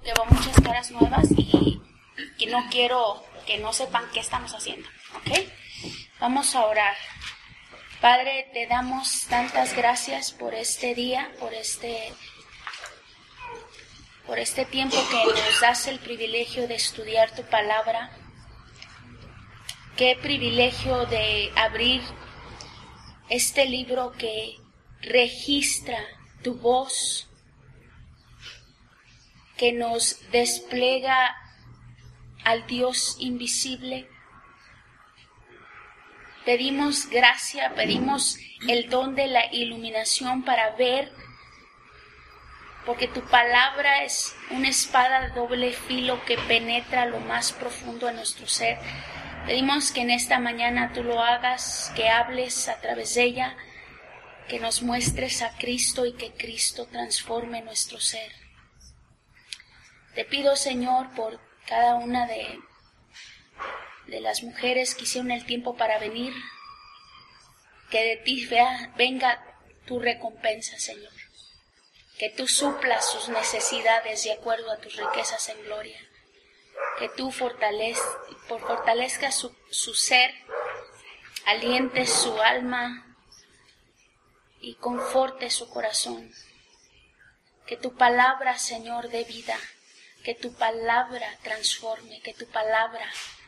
llevo muchas caras nuevas y que no quiero que no sepan qué estamos haciendo, ¿ok? Vamos a orar. Padre, te damos tantas gracias por este día, por este tiempo que nos das el privilegio de estudiar tu palabra. Qué privilegio de abrir este libro que registra tu voz, que nos despliega al Dios invisible. Pedimos gracia, pedimos el don de la iluminación para ver, porque tu palabra es una espada de doble filo que penetra lo más profundo de nuestro ser. Pedimos que en esta mañana tú lo hagas, que hables a través de ella, que nos muestres a Cristo y que Cristo transforme nuestro ser. Te pido, Señor, por cada una de las mujeres que hicieron el tiempo para venir, que de ti venga tu recompensa, Señor. Que tú suplas sus necesidades de acuerdo a tus riquezas en gloria. Que tú fortalezcas su ser, alientes su alma y confortes su corazón. Que tu palabra, Señor, dé vida. Que tu palabra transforme, que tu palabra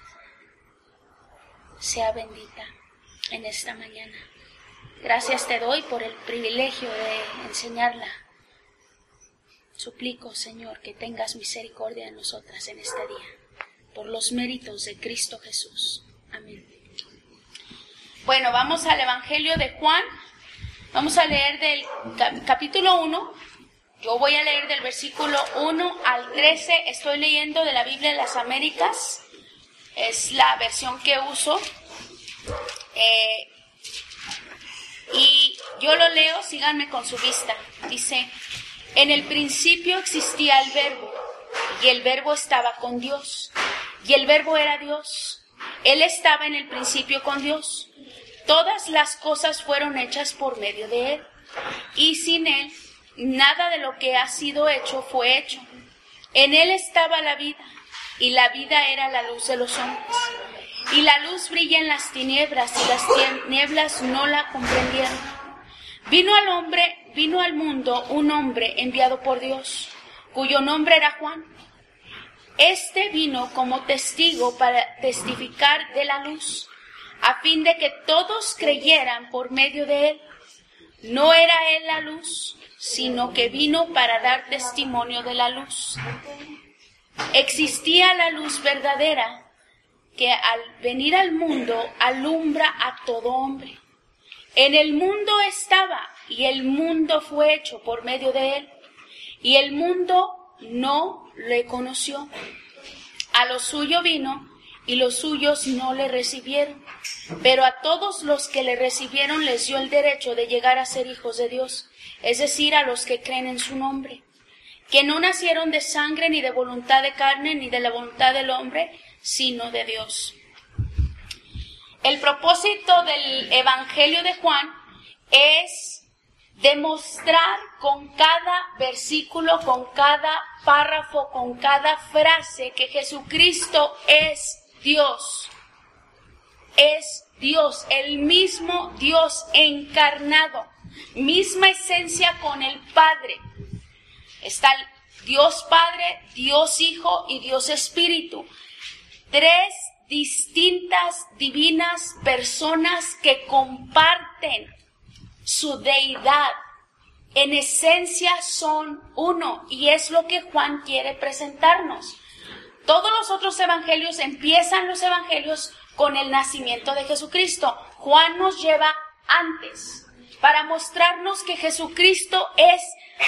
sea bendita en esta mañana. Gracias te doy por el privilegio de enseñarla. Suplico, Señor, que tengas misericordia de nosotras en este día, por los méritos de Cristo Jesús. Amén. Bueno, vamos al Evangelio de Juan. Vamos a leer del capítulo 1. Yo voy a leer del versículo 1 al 13. Estoy leyendo de la Biblia de las Américas. Es la versión que uso. Y yo lo leo, síganme con su vista. Dice: en el principio existía el Verbo, y el Verbo estaba con Dios, y el Verbo era Dios. Él estaba en el principio con Dios. Todas las cosas fueron hechas por medio de Él, y sin Él nada de lo que ha sido hecho fue hecho. En Él estaba la vida, y la vida era la luz de los hombres. Y la luz brilla en las tinieblas, y las tinieblas no la comprendieron. Vino al mundo un hombre enviado por Dios, cuyo nombre era Juan. Este vino como testigo para testificar de la luz, a fin de que todos creyeran por medio de él. No era él la luz, sino que vino para dar testimonio de la luz. Existía la luz verdadera, que al venir al mundo alumbra a todo hombre. En el mundo estaba, y el mundo fue hecho por medio de él, y el mundo no le conoció. A lo suyo vino, y los suyos no le recibieron. Pero a todos los que le recibieron les dio el derecho de llegar a ser hijos de Dios, es decir, a los que creen en su nombre, que no nacieron de sangre, ni de voluntad de carne, ni de la voluntad del hombre, sino de Dios. El propósito del Evangelio de Juan es demostrar con cada versículo, con cada párrafo, con cada frase que Jesucristo es Dios. Es Dios, el mismo Dios encarnado, misma esencia con el Padre. Está el Dios Padre, Dios Hijo y Dios Espíritu. Tres distintas, divinas personas que comparten su deidad. En esencia son uno, y es lo que Juan quiere presentarnos. Todos los otros evangelios empiezan los evangelios con el nacimiento de Jesucristo. Juan nos lleva antes para mostrarnos que Jesucristo es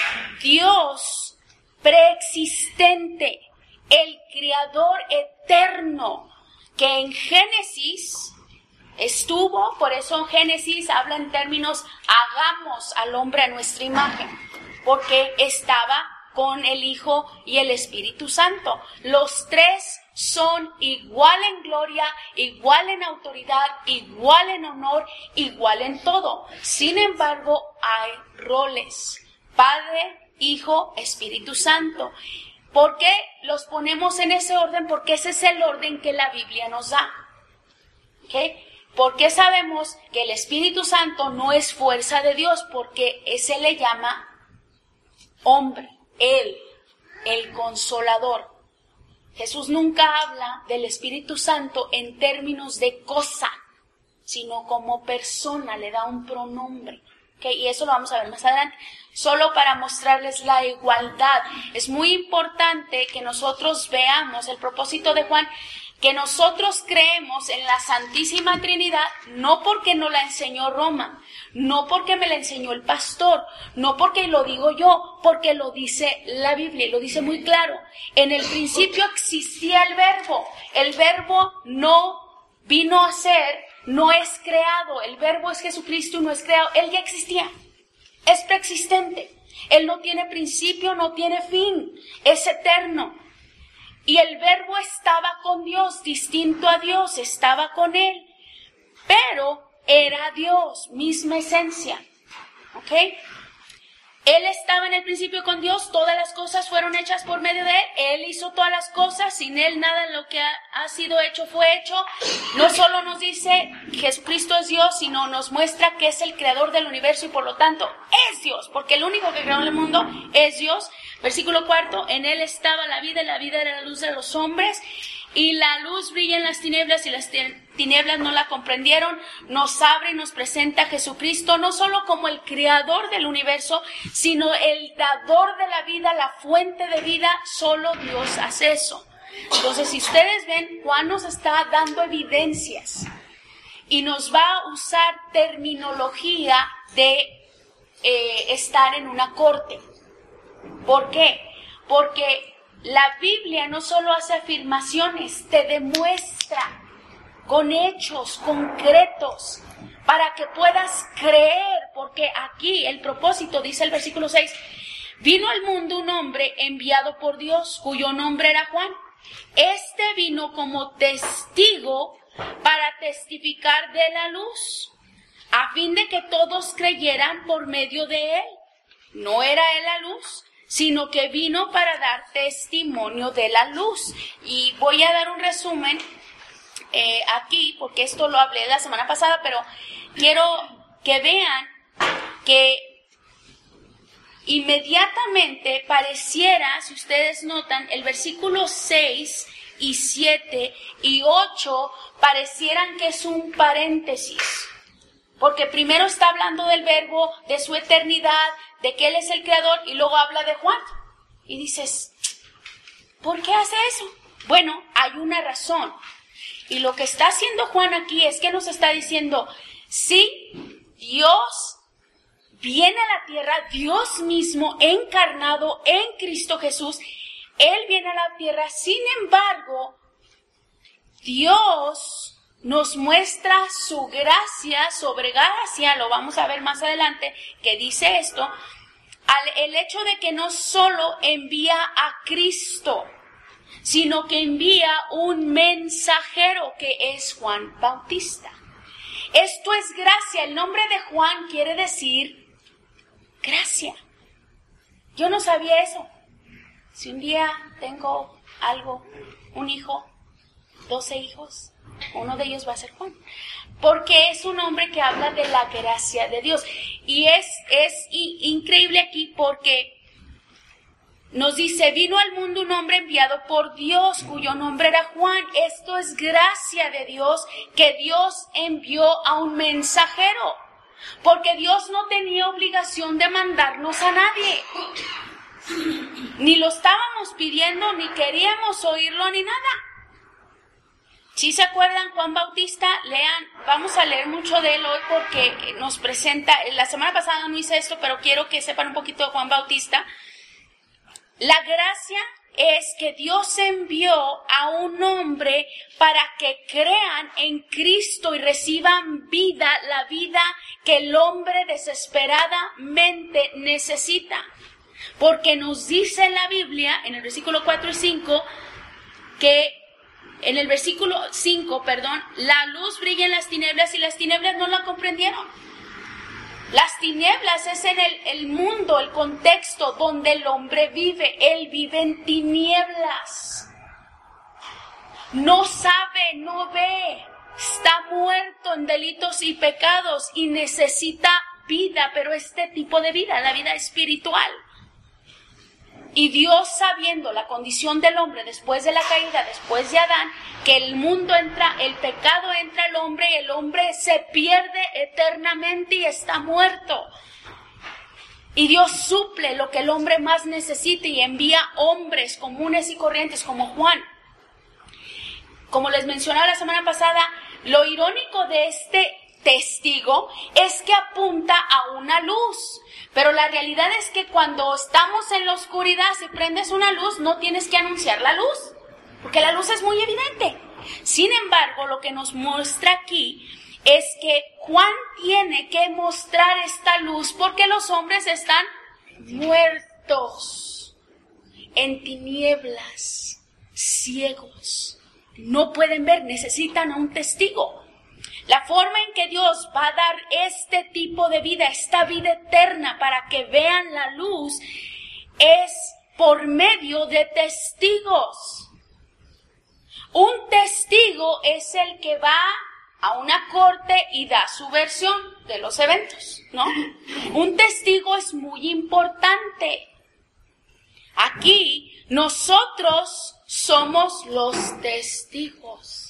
Dios preexistente, el Creador eterno, que en Génesis estuvo. Por eso en Génesis habla en términos: hagamos al hombre a nuestra imagen, porque estaba con el Hijo y el Espíritu Santo. Los tres son igual en gloria, igual en autoridad, igual en honor, igual en todo. Sin embargo, hay roles: Padre, Hijo, Espíritu Santo. ¿Por qué los ponemos en ese orden? Porque ese es el orden que la Biblia nos da. ¿Okay? ¿Por qué sabemos que el Espíritu Santo no es fuerza de Dios? Porque ese le llama hombre, Él, el Consolador. Jesús nunca habla del Espíritu Santo en términos de cosa, sino como persona, le da un pronombre. ¿Okay? Y eso lo vamos a ver más adelante. Solo para mostrarles la igualdad. Es muy importante que nosotros veamos el propósito de Juan, que nosotros creemos en la Santísima Trinidad, no porque nos la enseñó Roma, no porque me la enseñó el pastor, no porque lo digo yo, porque lo dice la Biblia, y lo dice muy claro. En el principio existía el verbo no vino a ser, no es creado, el verbo es Jesucristo y no es creado, Él ya existía, es preexistente, Él no tiene principio, no tiene fin, es eterno. Y el verbo estaba con Dios, distinto a Dios, estaba con Él, pero era Dios, misma esencia, ¿ok? Él estaba en el principio con Dios, todas las cosas fueron hechas por medio de Él, Él hizo todas las cosas, sin Él nada de lo que ha sido hecho fue hecho. No solo nos dice Jesucristo es Dios, sino nos muestra que es el creador del universo y por lo tanto es Dios, porque el único que creó el mundo es Dios. Versículo 4, en Él estaba la vida y la vida era la luz de los hombres. Y la luz brilla en las tinieblas y las tinieblas no la comprendieron. Nos abre y nos presenta a Jesucristo no solo como el creador del universo, sino el dador de la vida, la fuente de vida. Solo Dios hace eso. Entonces, si ustedes ven, Juan nos está dando evidencias y nos va a usar terminología de estar en una corte. ¿Por qué? Porque la Biblia no solo hace afirmaciones, te demuestra con hechos concretos para que puedas creer, porque aquí el propósito, dice el versículo 6, vino al mundo un hombre enviado por Dios, cuyo nombre era Juan. Este vino como testigo para testificar de la luz, a fin de que todos creyeran por medio de él. No era él la luz, sino que vino para dar testimonio de la luz. Y voy a dar un resumen aquí, porque esto lo hablé la semana pasada, pero quiero que vean que inmediatamente pareciera, si ustedes notan, el versículo 6 y 7 y 8 parecieran que es un paréntesis. Porque primero está hablando del verbo, de su eternidad, de que Él es el creador, y luego habla de Juan. Y dices, ¿por qué hace eso? Bueno, hay una razón. Y lo que está haciendo Juan aquí es que nos está diciendo, sí, Dios viene a la tierra, Dios mismo encarnado en Cristo Jesús, Él viene a la tierra, sin embargo, Dios nos muestra su gracia sobre gracia, lo vamos a ver más adelante, que dice esto, el hecho de que no solo envía a Cristo, sino que envía un mensajero que es Juan Bautista. Esto es gracia, el nombre de Juan quiere decir gracia. Yo no sabía eso. Si un día tengo un hijo, 12 hijos, uno de ellos va a ser Juan, porque es un hombre que habla de la gracia de Dios. Y es increíble aquí porque nos dice, vino al mundo un hombre enviado por Dios, cuyo nombre era Juan. Esto es gracia de Dios, que Dios envió a un mensajero, porque Dios no tenía obligación de mandarnos a nadie. Ni lo estábamos pidiendo, ni queríamos oírlo, ni nada. Si se acuerdan, Juan Bautista, lean, vamos a leer mucho de él hoy porque nos presenta, la semana pasada no hice esto, pero quiero que sepan un poquito de Juan Bautista. La gracia es que Dios envió a un hombre para que crean en Cristo y reciban vida, la vida que el hombre desesperadamente necesita. Porque nos dice la Biblia, en el versículo 4 y 5, que en el versículo 5, la luz brilla en las tinieblas y las tinieblas no la comprendieron. Las tinieblas es en el mundo, el contexto donde el hombre vive. Él vive en tinieblas. No sabe, no ve. Está muerto en delitos y pecados y necesita vida, pero este tipo de vida, la vida espiritual. Y Dios, sabiendo la condición del hombre después de la caída, después de Adán, que el mundo entra, el pecado entra al hombre y el hombre se pierde eternamente y está muerto. Y Dios suple lo que el hombre más necesita y envía hombres comunes y corrientes como Juan. Como les mencionaba la semana pasada, lo irónico de este testigo es que apunta a una luz. Pero la realidad es que cuando estamos en la oscuridad, si prendes una luz, no tienes que anunciar la luz, porque la luz es muy evidente. Sin embargo, lo que nos muestra aquí es que Juan tiene que mostrar esta luz porque los hombres están muertos, en tinieblas, ciegos. No pueden ver, necesitan a un testigo. La forma en que Dios va a dar este tipo de vida, esta vida eterna para que vean la luz, es por medio de testigos. Un testigo es el que va a una corte y da su versión de los eventos, ¿no? Un testigo es muy importante. Aquí nosotros somos los testigos.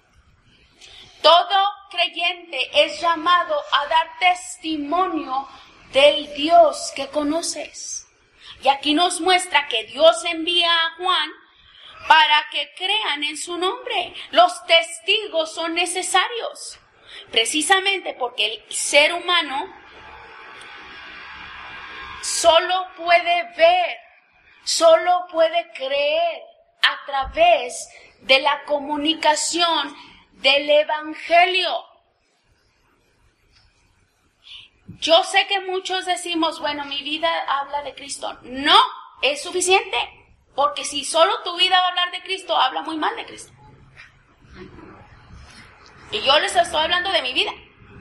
Todo creyente es llamado a dar testimonio del Dios que conoces. Y aquí nos muestra que Dios envía a Juan para que crean en su nombre. Los testigos son necesarios, precisamente porque el ser humano solo puede ver, solo puede creer a través de la comunicación del Evangelio. Yo sé que muchos decimos, bueno, mi vida habla de Cristo. No, es suficiente, porque si solo tu vida va a hablar de Cristo, habla muy mal de Cristo. Y yo les estoy hablando de mi vida.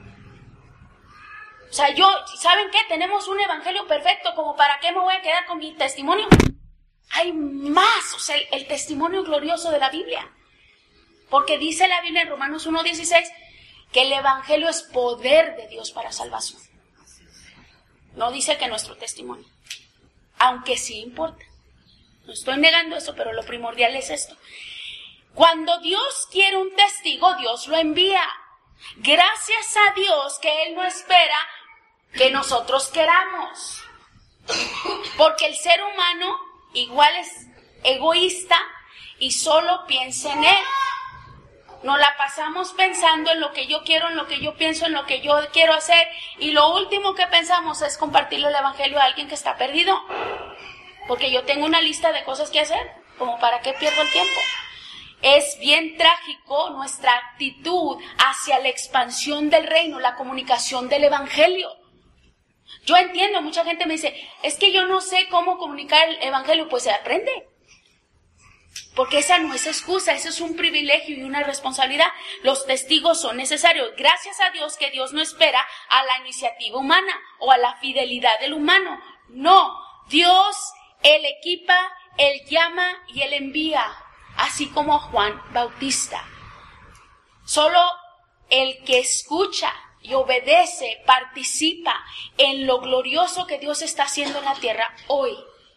O sea, ¿saben qué? Tenemos un evangelio perfecto, como para qué me voy a quedar con mi testimonio. Hay más, o sea, el testimonio glorioso de la Biblia. Porque dice la Biblia en Romanos 1:16 que el evangelio es poder de Dios para salvación. No dice que nuestro testimonio, aunque sí importa. No estoy negando eso, pero lo primordial es esto. Cuando Dios quiere un testigo, Dios lo envía. Gracias a Dios que Él no espera que nosotros queramos. Porque el ser humano igual es egoísta y solo piensa en Él. Nos la pasamos pensando en lo que yo quiero, en lo que yo pienso, en lo que yo quiero hacer. Y lo último que pensamos es compartirle el evangelio a alguien que está perdido. Porque yo tengo una lista de cosas que hacer, como para qué pierdo el tiempo. Es bien trágico nuestra actitud hacia la expansión del reino, la comunicación del evangelio. Yo entiendo, mucha gente me dice, es que yo no sé cómo comunicar el evangelio. Pues se aprende. Porque esa no es excusa, eso es un privilegio y una responsabilidad. Los testigos son necesarios. Gracias a Dios que Dios no espera a la iniciativa humana o a la fidelidad del humano. No, Dios, Él equipa, Él llama y Él envía, así como a Juan Bautista. Solo el que escucha y obedece, participa en lo glorioso que Dios está haciendo en la tierra hoy.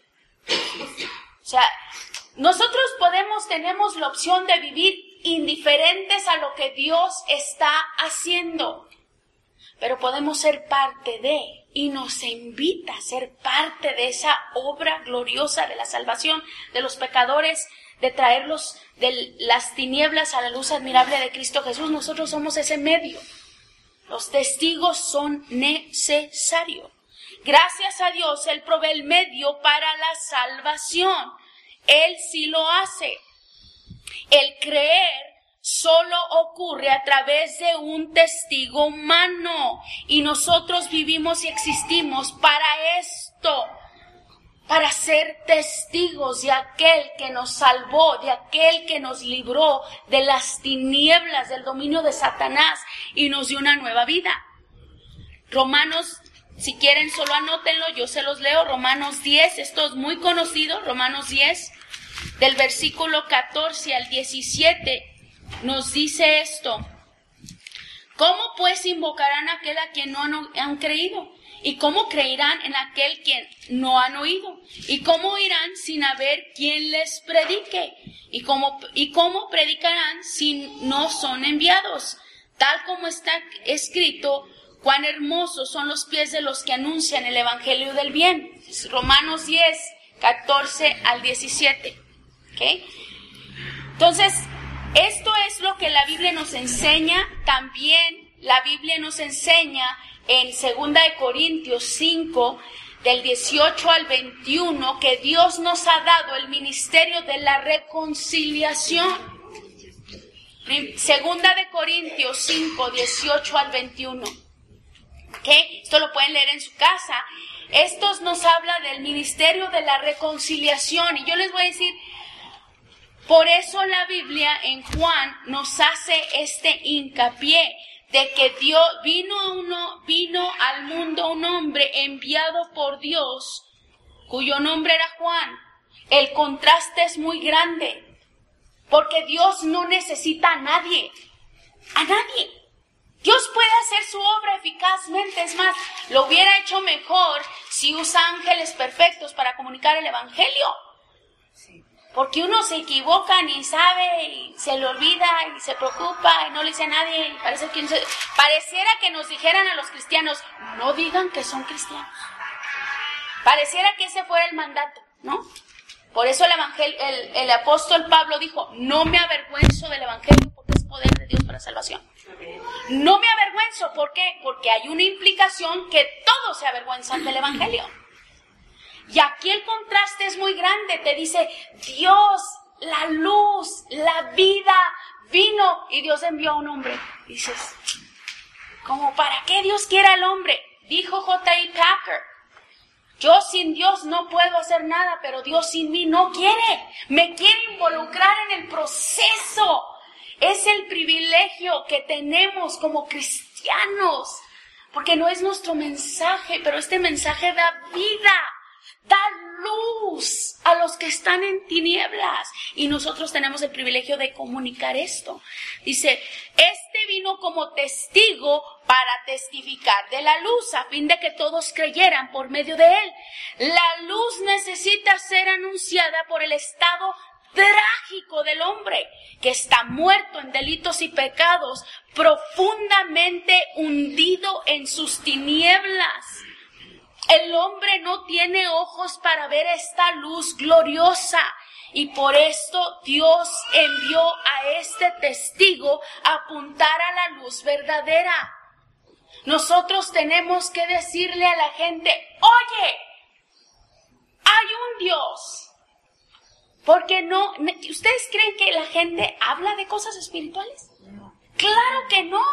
O sea, nosotros tenemos la opción de vivir indiferentes a lo que Dios está haciendo, pero podemos ser parte de, y nos invita a ser parte de esa obra gloriosa de la salvación de los pecadores, de traerlos de las tinieblas a la luz admirable de Cristo Jesús. Nosotros somos ese medio. Los testigos son necesarios. Gracias a Dios, Él provee el medio para la salvación. Él sí lo hace. El creer solo ocurre a través de un testigo humano. Y nosotros vivimos y existimos para esto. Para ser testigos de aquel que nos salvó, de aquel que nos libró de las tinieblas, del dominio de Satanás y nos dio una nueva vida. Romanos Si quieren, solo anótenlo, yo se los leo. Romanos 10, esto es muy conocido, Romanos 10, del versículo 14 al 17, nos dice esto. ¿Cómo pues invocarán a aquel a quien no han creído? ¿Y cómo creerán en aquel quien no han oído? ¿Y cómo irán sin haber quien les predique? ¿Y cómo predicarán si no son enviados? Tal como está escrito, cuán hermosos son los pies de los que anuncian el evangelio del bien. Romanos 10, 14 al 17. ¿Okay? Entonces, esto es lo que la Biblia nos enseña. También la Biblia nos enseña en 2 Corintios 5, del 18 al 21, que Dios nos ha dado el ministerio de la reconciliación. 2 Corintios 5, 18 al 21. ¿Okay? Esto lo pueden leer en su casa. Esto nos habla del ministerio de la reconciliación. Y yo les voy a decir, por eso la Biblia en Juan nos hace este hincapié de que Dios vino al mundo un hombre enviado por Dios, cuyo nombre era Juan. El contraste es muy grande, porque Dios no necesita a nadie. Dios puede hacer su obra eficazmente, es más, lo hubiera hecho mejor si usa ángeles perfectos para comunicar el evangelio. Porque uno se equivoca, ni sabe, y se le olvida, y se preocupa, y no le dice a nadie, y pareciera que nos dijeran a los cristianos, no digan que son cristianos. Pareciera que ese fuera el mandato, ¿no? Por eso el apóstol Pablo dijo, no me avergüenzo del evangelio, porque es poder de Dios para salvación. No me avergüenzo, ¿por qué? Porque hay una implicación que todos se avergüenzan del evangelio. Y aquí el contraste es muy grande, te dice, Dios, la luz, la vida, vino y Dios envió a un hombre. Dices, ¿cómo para qué Dios quiere al hombre? Dijo J.I. Packer, yo sin Dios no puedo hacer nada, pero Dios sin mí no quiere. Me quiere involucrar en el proceso. Es el privilegio que tenemos como cristianos, porque no es nuestro mensaje, pero este mensaje da vida. Da luz a los que están en tinieblas. Y nosotros tenemos el privilegio de comunicar esto. Dice, vino como testigo para testificar de la luz, a fin de que todos creyeran por medio de él. La luz necesita ser anunciada por el estado trágico del hombre, que está muerto en delitos y pecados, profundamente hundido en sus tinieblas. El hombre no tiene ojos para ver esta luz gloriosa, y por esto Dios envió a este testigo a apuntar a la luz verdadera. Nosotros tenemos que decirle a la gente, oye, hay un Dios. Porque no, ¿ustedes creen que la gente habla de cosas espirituales? Claro que no.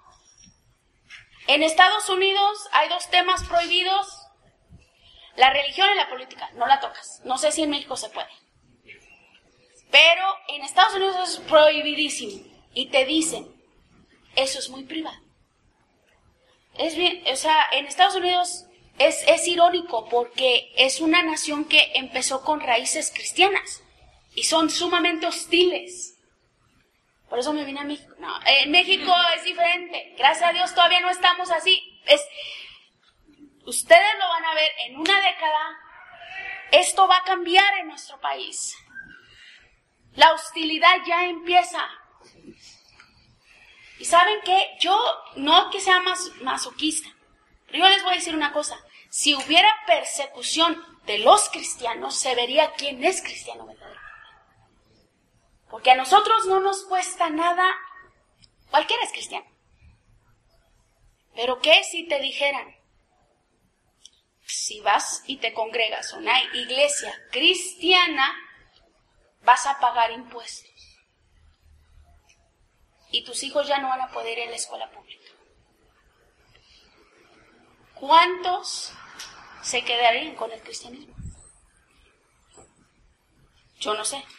En Estados Unidos hay 2 temas prohibidos. La religión y la política, no la tocas. No sé si en México se puede. Pero en Estados Unidos es prohibidísimo. Y te dicen, eso es muy privado. Es bien, o sea, en Estados Unidos es irónico porque es una nación que empezó con raíces cristianas. Y son sumamente hostiles. Por eso me vine a México. No, en México es diferente. Gracias a Dios todavía no estamos así. Ustedes lo van a ver en una década. Esto va a cambiar en nuestro país. La hostilidad ya empieza. Y ¿saben qué? Yo, no que sea masoquista, pero yo les voy a decir una cosa. Si hubiera persecución de los cristianos, se vería quién es cristiano verdadero. Porque a nosotros no nos cuesta nada. Cualquiera es cristiano. Pero ¿qué si te dijeran? Si vas y te congregas a una iglesia cristiana, vas a pagar impuestos. Y tus hijos ya no van a poder ir a la escuela pública. ¿Cuántos se quedarían con el cristianismo? Yo no sé.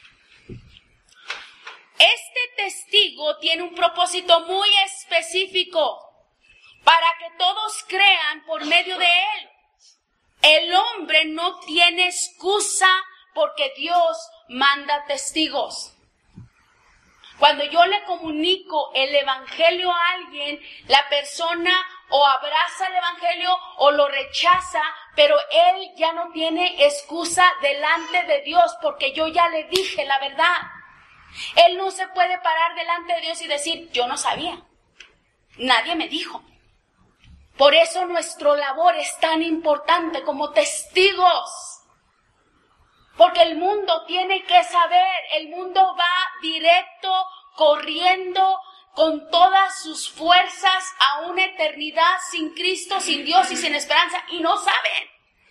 Este testigo tiene un propósito muy específico. para que todos crean por medio de Él. El hombre no tiene excusa porque Dios manda testigos. Cuando yo le comunico el evangelio a alguien, la persona o abraza el evangelio o lo rechaza, pero él ya no tiene excusa delante de Dios porque yo ya le dije la verdad. Él no se puede parar delante de Dios y decir, yo no sabía, nadie me dijo. Por eso nuestra labor es tan importante como testigos. Porque el mundo tiene que saber, el mundo va directo, corriendo con todas sus fuerzas a una eternidad sin Cristo, sin Dios y sin esperanza, y no saben.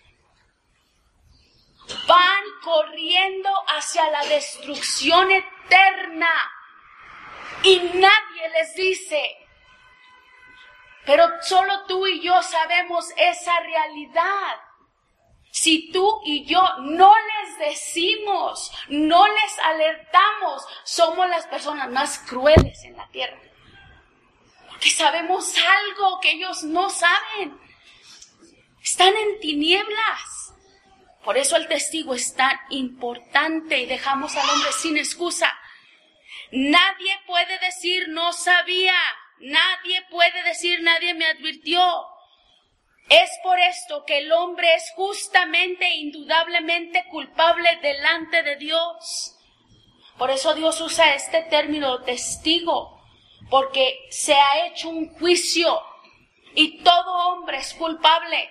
Van corriendo hacia la destrucción eterna y nadie les dice. Pero solo tú y yo sabemos esa realidad. Si tú y yo no les decimos, no les alertamos, somos las personas más crueles en la tierra. Porque sabemos algo que ellos no saben. Están en tinieblas. Por eso el testigo es tan importante y dejamos al hombre sin excusa. Nadie puede decir no sabía. Nadie puede decir nadie me advirtió. Es por esto que el hombre es justamente e indudablemente culpable delante de Dios. Por eso Dios usa este término testigo, porque se ha hecho un juicio y todo hombre es culpable.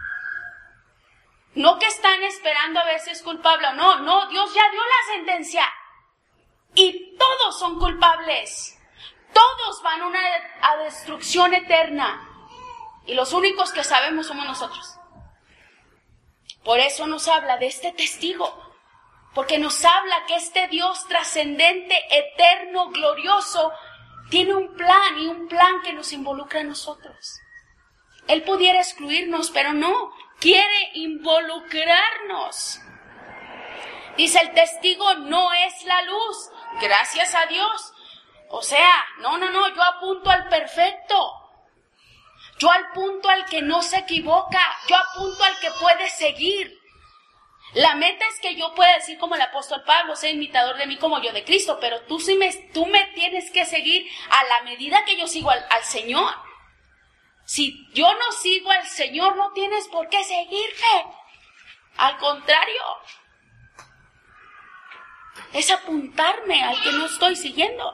No que están esperando a ver si es culpable o no, no, Dios ya dio la sentencia y todos son culpables. Todos van a destrucción eterna. Y los únicos que sabemos somos nosotros. Por eso nos habla de este testigo. Porque nos habla que este Dios trascendente, eterno, glorioso, tiene un plan y un plan que nos involucra a nosotros. Él pudiera excluirnos, pero no. Quiere involucrarnos. Dice, el testigo no es la luz. Gracias a Dios. O sea, no, yo apunto al perfecto. Yo apunto al que no se equivoca. Yo apunto al que puede seguir. La meta es que yo pueda decir como el apóstol Pablo, sé imitador de mí como yo de Cristo, pero tú me tienes que seguir a la medida que yo sigo al Señor. Si yo no sigo al Señor, no tienes por qué seguirme. Al contrario, es apuntarme al que no estoy siguiendo.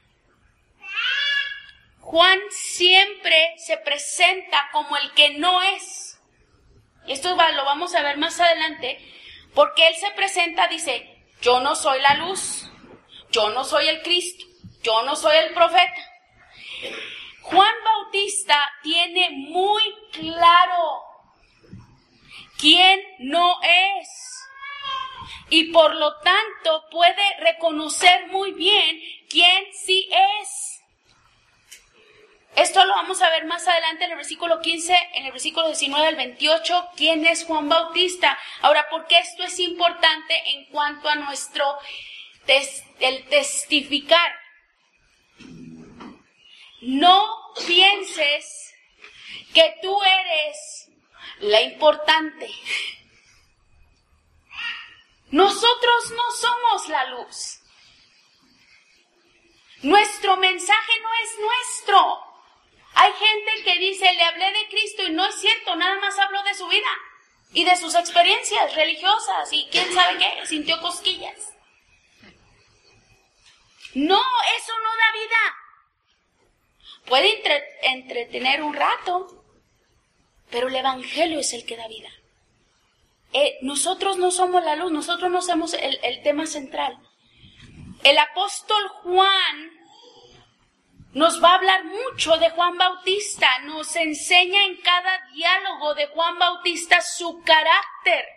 Juan siempre se presenta como el que no es. Y esto lo vamos a ver más adelante, porque él se presenta, dice, yo no soy la luz, yo no soy el Cristo, yo no soy el profeta. Juan Bautista tiene muy claro quién no es. Y por lo tanto puede reconocer muy bien quién sí es. Esto lo vamos a ver más adelante en el versículo 15, en el versículo 19 al 28, quién es Juan Bautista. Ahora, ¿por qué esto es importante en cuanto a nuestro el testificar? No pienses que tú eres la importante. Nosotros no somos la luz. Nuestro mensaje no es nuestro. Hay gente que dice, le hablé de Cristo y no es cierto, nada más habló de su vida y de sus experiencias religiosas y quién sabe qué, sintió cosquillas. No, eso no da vida. Puede entretener un rato, pero el evangelio es el que da vida. Nosotros no somos la luz, nosotros no somos el tema central. El apóstol Juan nos va a hablar mucho de Juan Bautista, nos enseña en cada diálogo de Juan Bautista su carácter.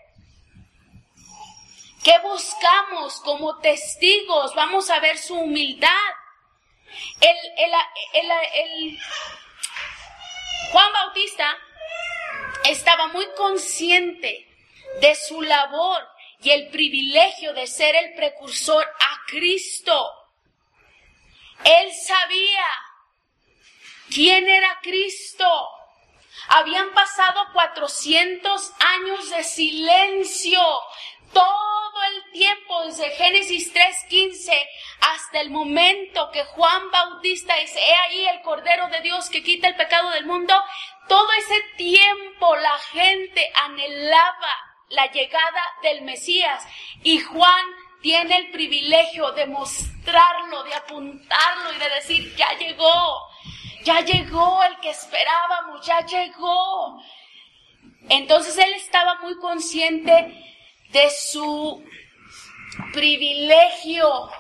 ¿Qué buscamos como testigos? Vamos a ver su humildad. Juan Bautista estaba muy consciente de su labor y el privilegio de ser el precursor a Cristo. Él sabía ¿Quién era Cristo? Habían pasado 400 años de silencio. Todo el tiempo, desde Génesis 3:15 hasta el momento que Juan Bautista dice, he ahí el Cordero de Dios que quita el pecado del mundo. Todo ese tiempo la gente anhelaba la llegada del Mesías. Y Juan tiene el privilegio de mostrarlo, de apuntarlo y de decir, ya llegó el que esperábamos, ya llegó. Entonces él estaba muy consciente de su privilegio.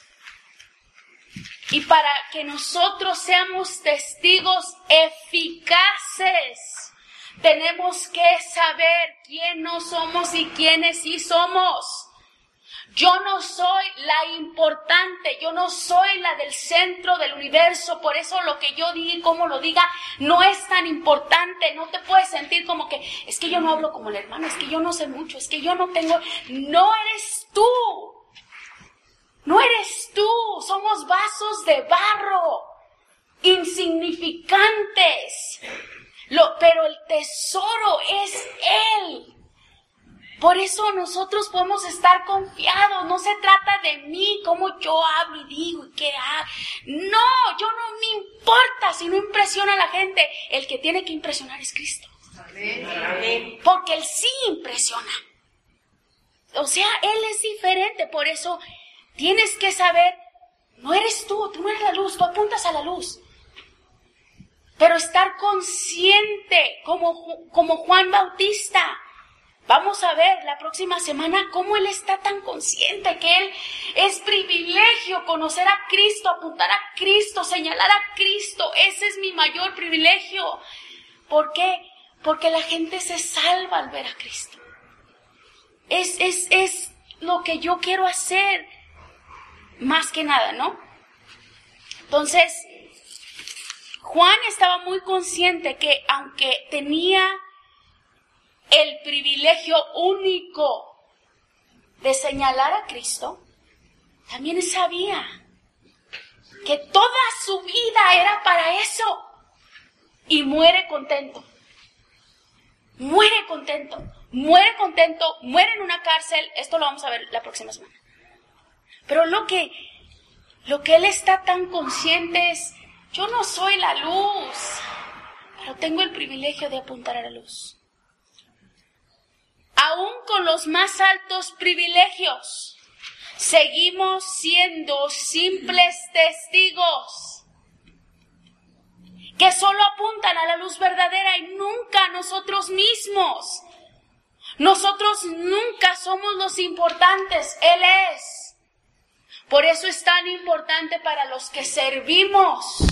Y para que nosotros seamos testigos eficaces, tenemos que saber quién no somos y quiénes sí somos. Yo no soy la importante, yo no soy la del centro del universo, por eso lo que yo diga y cómo lo diga no es tan importante. No te puedes sentir como que, es que yo no hablo como el hermano, es que yo no sé mucho, es que yo no tengo... No eres tú, no eres tú, somos vasos de barro, insignificantes, pero el tesoro es Él. Por eso nosotros podemos estar confiados. No se trata de mí, cómo yo hablo y digo y qué hago. No, yo no me importa si no impresiona a la gente. El que tiene que impresionar es Cristo. Amén. Porque Él sí impresiona. O sea, Él es diferente. Por eso tienes que saber, no eres tú no eres la luz, tú apuntas a la luz. Pero estar consciente como Juan Bautista. Vamos a ver la próxima semana cómo él está tan consciente que él es privilegio conocer a Cristo, apuntar a Cristo, señalar a Cristo. Ese es mi mayor privilegio. ¿Por qué? Porque la gente se salva al ver a Cristo. Es lo que yo quiero hacer más que nada, ¿no? Entonces, Juan estaba muy consciente que aunque tenía el privilegio único de señalar a Cristo, también sabía que toda su vida era para eso. Y muere contento, muere en una cárcel. Esto lo vamos a ver la próxima semana. Pero lo que él está tan consciente es, yo no soy la luz, pero tengo el privilegio de apuntar a la luz. Aún con los más altos privilegios, seguimos siendo simples testigos que solo apuntan a la luz verdadera y nunca a nosotros mismos. Nosotros nunca somos los importantes, Él es. Por eso es tan importante para los que servimos.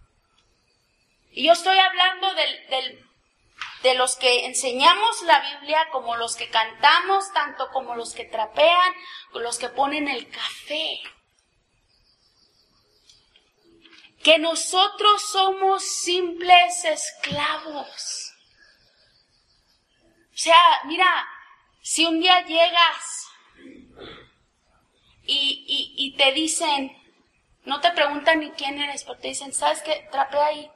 Y yo estoy hablando de los que enseñamos la Biblia, como los que cantamos, tanto como los que trapean, o los que ponen el café. Que nosotros somos simples esclavos. O sea, mira, si un día llegas y te dicen, no te preguntan ni quién eres, pero te dicen, ¿sabes qué? Trapea ahí.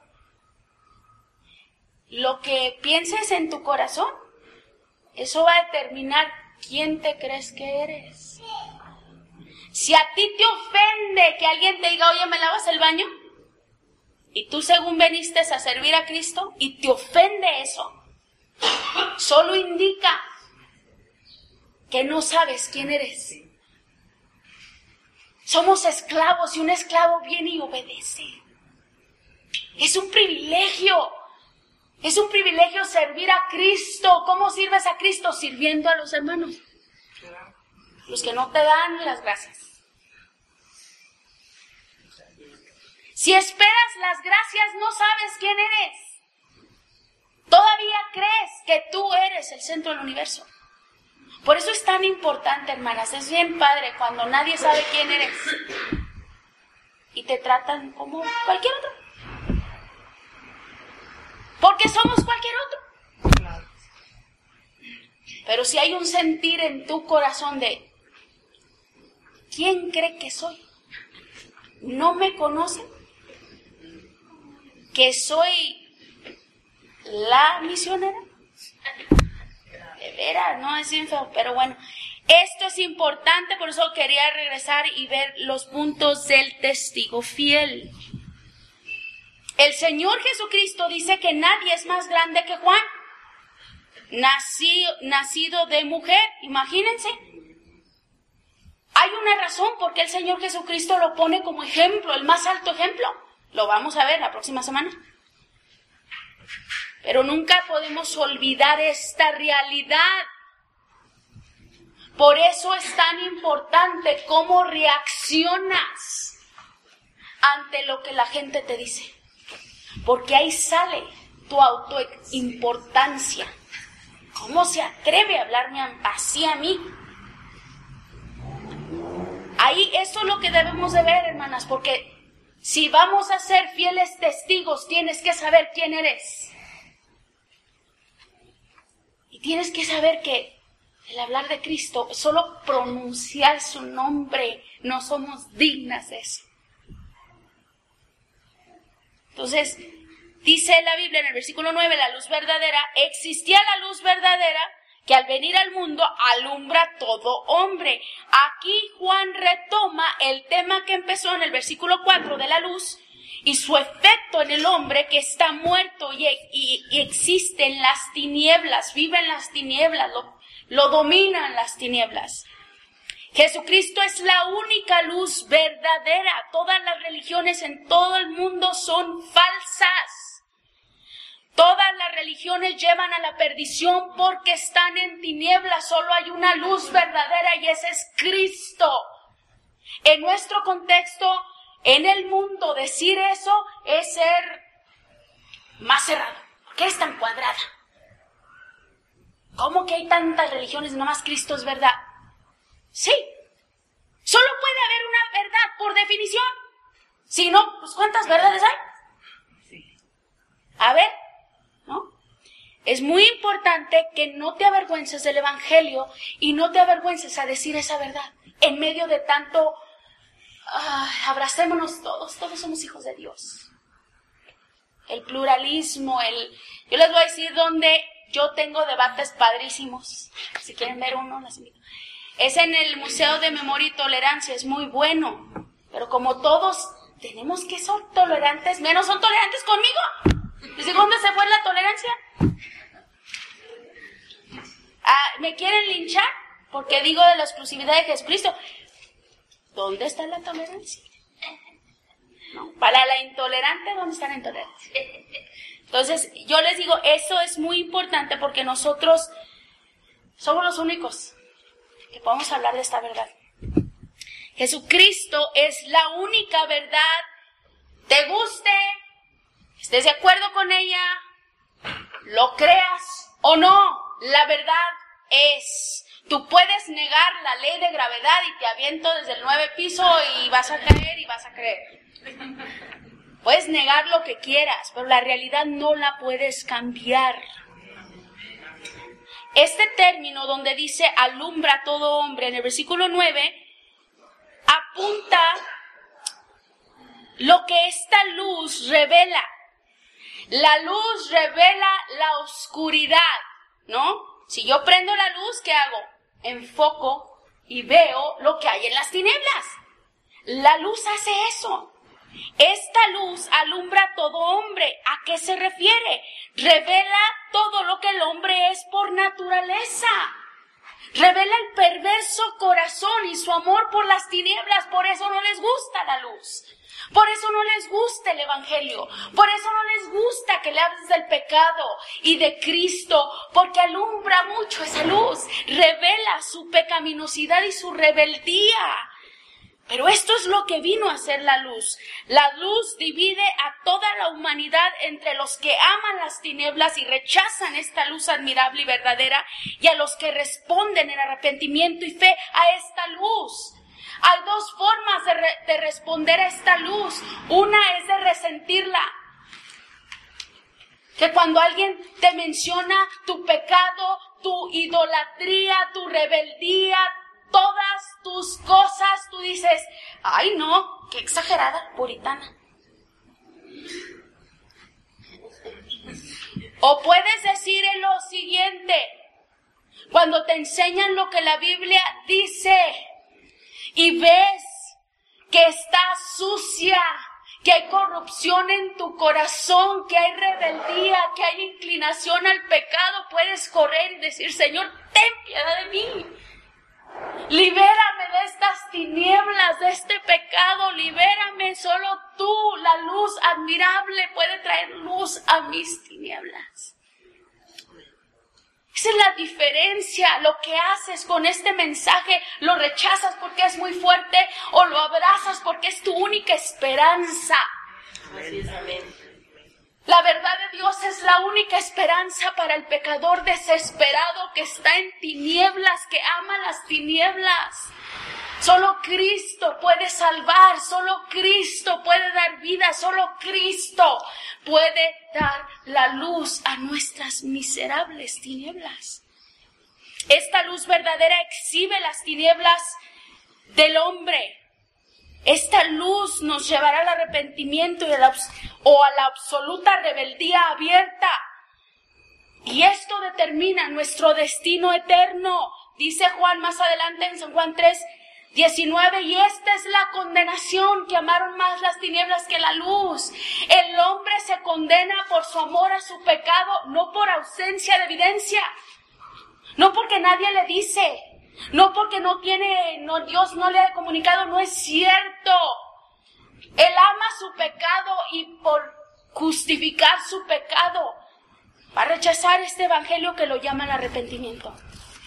Lo que pienses en tu corazón, eso va a determinar quién te crees que eres. Si a ti te ofende que alguien te diga, oye, ¿me lavas el baño? Y tú según veniste a servir a Cristo y te ofende eso, solo indica que no sabes quién eres. Somos esclavos y un esclavo viene y obedece. Es un privilegio. Es un privilegio servir a Cristo. ¿Cómo sirves a Cristo? Sirviendo a los hermanos. Los que no te dan las gracias. Si esperas las gracias, no sabes quién eres. Todavía crees que tú eres el centro del universo. Por eso es tan importante, hermanas. Es bien padre cuando nadie sabe quién eres. Y te tratan como cualquier otro. Porque somos cualquier otro. Claro. Pero si hay un sentir en tu corazón de ¿quién cree que soy? ¿No me conocen? que soy la misionera. De veras, no es bien feo, pero bueno. Esto es importante, por eso quería regresar y ver los puntos del testigo fiel. El Señor Jesucristo dice que nadie es más grande que Juan, nacido de mujer, imagínense. Hay una razón por qué el Señor Jesucristo lo pone como ejemplo, el más alto ejemplo. Lo vamos a ver la próxima semana. Pero nunca podemos olvidar esta realidad. Por eso es tan importante cómo reaccionas ante lo que la gente te dice. Porque ahí sale tu autoimportancia. ¿Cómo se atreve a hablarme así a mí? Ahí eso es lo que debemos de ver, hermanas, porque si vamos a ser fieles testigos, tienes que saber quién eres. Y tienes que saber que el hablar de Cristo, solo pronunciar su nombre, no somos dignas de eso. Entonces, dice la Biblia en el versículo 9, la luz verdadera, existía la luz verdadera que al venir al mundo alumbra todo hombre. Aquí Juan retoma el tema que empezó en el versículo 4 de la luz y su efecto en el hombre que está muerto y existe en las tinieblas, vive en las tinieblas, lo dominan las tinieblas. Jesucristo es la única luz verdadera. Todas las religiones en todo el mundo son falsas. Todas las religiones llevan a la perdición porque están en tinieblas. Solo hay una luz verdadera y ese es Cristo. En nuestro contexto, en el mundo, decir eso es ser más cerrado. ¿Por qué es tan cuadrada? ¿Cómo que hay tantas religiones y nada más Cristo es verdad? Sí. Solo puede haber una verdad por definición. Si no, pues ¿cuántas verdades hay? Sí. A ver, ¿no? Es muy importante que no te avergüences del Evangelio y no te avergüences a decir esa verdad. En medio de tanto, abracémonos todos somos hijos de Dios. El pluralismo, yo les voy a decir dónde yo tengo debates padrísimos. Si quieren ver uno, les invito. Es en el Museo de Memoria y Tolerancia, es muy bueno. Pero como todos tenemos que ser tolerantes, menos son tolerantes conmigo. ¿Desde dónde se fue la tolerancia? ¿Me quieren linchar? Porque digo de la exclusividad de Jesucristo. ¿Dónde está la tolerancia? ¿No? Para la intolerante, ¿dónde está la intolerancia? Entonces, yo les digo, eso es muy importante porque nosotros somos los únicos que podemos hablar de esta verdad. Jesucristo es la única verdad. Te guste, estés de acuerdo con ella, lo creas o no, la verdad es. Tú puedes negar la ley de gravedad y te aviento desde el 9 piso y vas a caer y vas a creer. Puedes negar lo que quieras, pero la realidad no la puedes cambiar. Este término donde dice alumbra a todo hombre en el versículo 9 apunta lo que esta luz revela. La luz revela la oscuridad, ¿no? Si yo prendo la luz, ¿qué hago? Enfoco y veo lo que hay en las tinieblas. La luz hace eso. Esta luz alumbra a todo hombre. ¿A qué se refiere? Revela todo lo que el hombre es por naturaleza. Revela el perverso corazón y su amor por las tinieblas. Por eso no les gusta la luz. Por eso no les gusta el Evangelio. Por eso no les gusta que le hables del pecado y de Cristo. Porque alumbra mucho esa luz. Revela su pecaminosidad y su rebeldía. Pero esto es lo que vino a ser la luz. La luz divide a toda la humanidad entre los que aman las tinieblas y rechazan esta luz admirable y verdadera y a los que responden en arrepentimiento y fe a esta luz. Hay dos formas de responder a esta luz. Una es de resentirla. Que cuando alguien te menciona tu pecado, tu idolatría, tu rebeldía, todas tus cosas, tú dices, ay no, qué exagerada, puritana. O puedes decir en lo siguiente, cuando te enseñan lo que la Biblia dice y ves que está sucia, que hay corrupción en tu corazón, que hay rebeldía, que hay inclinación al pecado, puedes correr y decir, Señor, ten piedad de mí. Libérame de estas tinieblas, de este pecado, libérame. Solo tú, la luz admirable, puede traer luz a mis tinieblas. Esa es la diferencia. Lo que haces con este mensaje, lo rechazas porque es muy fuerte o lo abrazas porque es tu única esperanza. Así es, amén. La verdad de Dios es la única esperanza para el pecador desesperado que está en tinieblas, que ama las tinieblas. Solo Cristo puede salvar, solo Cristo puede dar vida, solo Cristo puede dar la luz a nuestras miserables tinieblas. Esta luz verdadera exhibe las tinieblas del hombre. Esta luz nos llevará al arrepentimiento o a la absoluta rebeldía abierta. Y esto determina nuestro destino eterno. Dice Juan más adelante en San Juan 3:19, y esta es la condenación, que amaron más las tinieblas que la luz. El hombre se condena por su amor a su pecado, no por ausencia de evidencia. No porque nadie le dice. No porque Dios no le ha comunicado, no es cierto. Él ama su pecado y por justificar su pecado va a rechazar este evangelio que lo llama el arrepentimiento.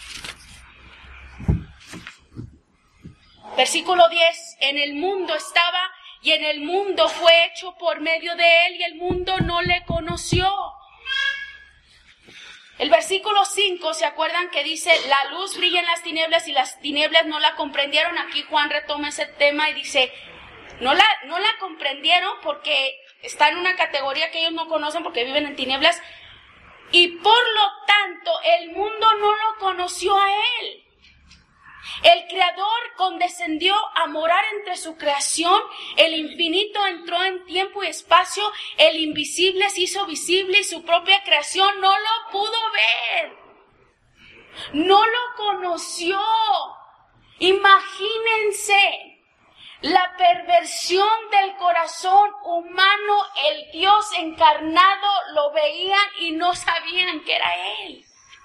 Versículo 10, en el mundo estaba y en el mundo fue hecho por medio de él y el mundo no le conoció. El versículo 5, ¿se acuerdan que dice, la luz brilla en las tinieblas y las tinieblas no la comprendieron? Aquí Juan retoma ese tema y dice, no la comprendieron porque está en una categoría que ellos no conocen porque viven en tinieblas y por lo tanto el mundo no lo conoció a él. El Creador condescendió a morar entre su creación, el infinito entró en tiempo y espacio, el invisible se hizo visible y su propia creación no lo pudo ver. No lo conoció. Imagínense la perversión del corazón humano, el Dios encarnado lo veían y no sabían que era Él.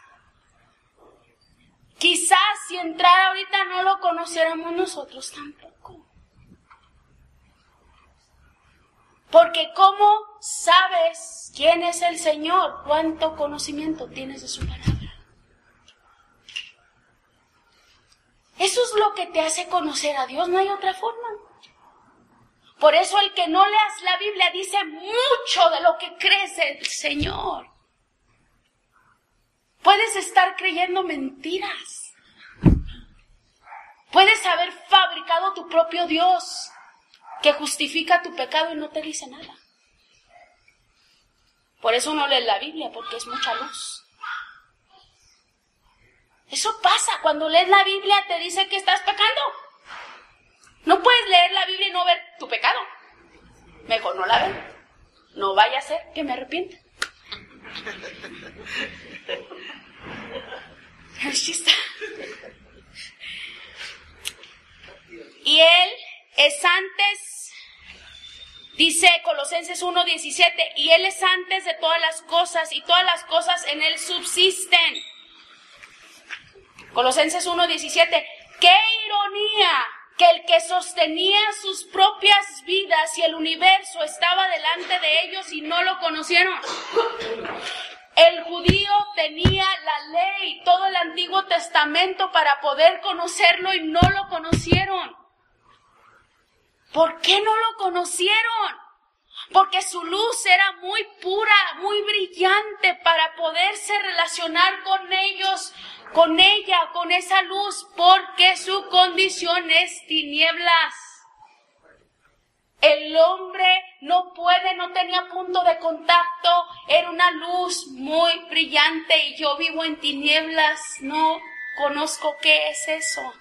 Quizás si entrara ahorita no lo conociéramos nosotros tampoco. Porque ¿cómo sabes quién es el Señor? ¿Cuánto conocimiento tienes de su palabra? Eso es lo que te hace conocer a Dios, no hay otra forma. Por eso el que no leas la Biblia dice mucho de lo que crees del Señor. Puedes estar creyendo mentiras. Puedes haber fabricado tu propio Dios que justifica tu pecado y no te dice nada. Por eso no lees la Biblia, porque es mucha luz. Eso pasa, cuando lees la Biblia te dice que estás pecando. No puedes leer la Biblia y no ver tu pecado. Mejor no la ven. No vaya a ser que me arrepienta. Así está. Y Él es antes, dice Colosenses 1:17, y Él es antes de todas las cosas, y todas las cosas en Él subsisten. Colosenses 1:17, ¡qué ironía! Que el que sostenía sus propias vidas y el universo estaba delante de ellos y no lo conocieron. El judío tenía la ley, todo el Antiguo Testamento para poder conocerlo y no lo conocieron. ¿Por qué no lo conocieron? Porque su luz era muy pura, muy brillante para poderse relacionar con ellos, con ella, con esa luz, porque su condición es tinieblas. El hombre no tenía punto de contacto, era una luz muy brillante y yo vivo en tinieblas, no conozco qué es eso.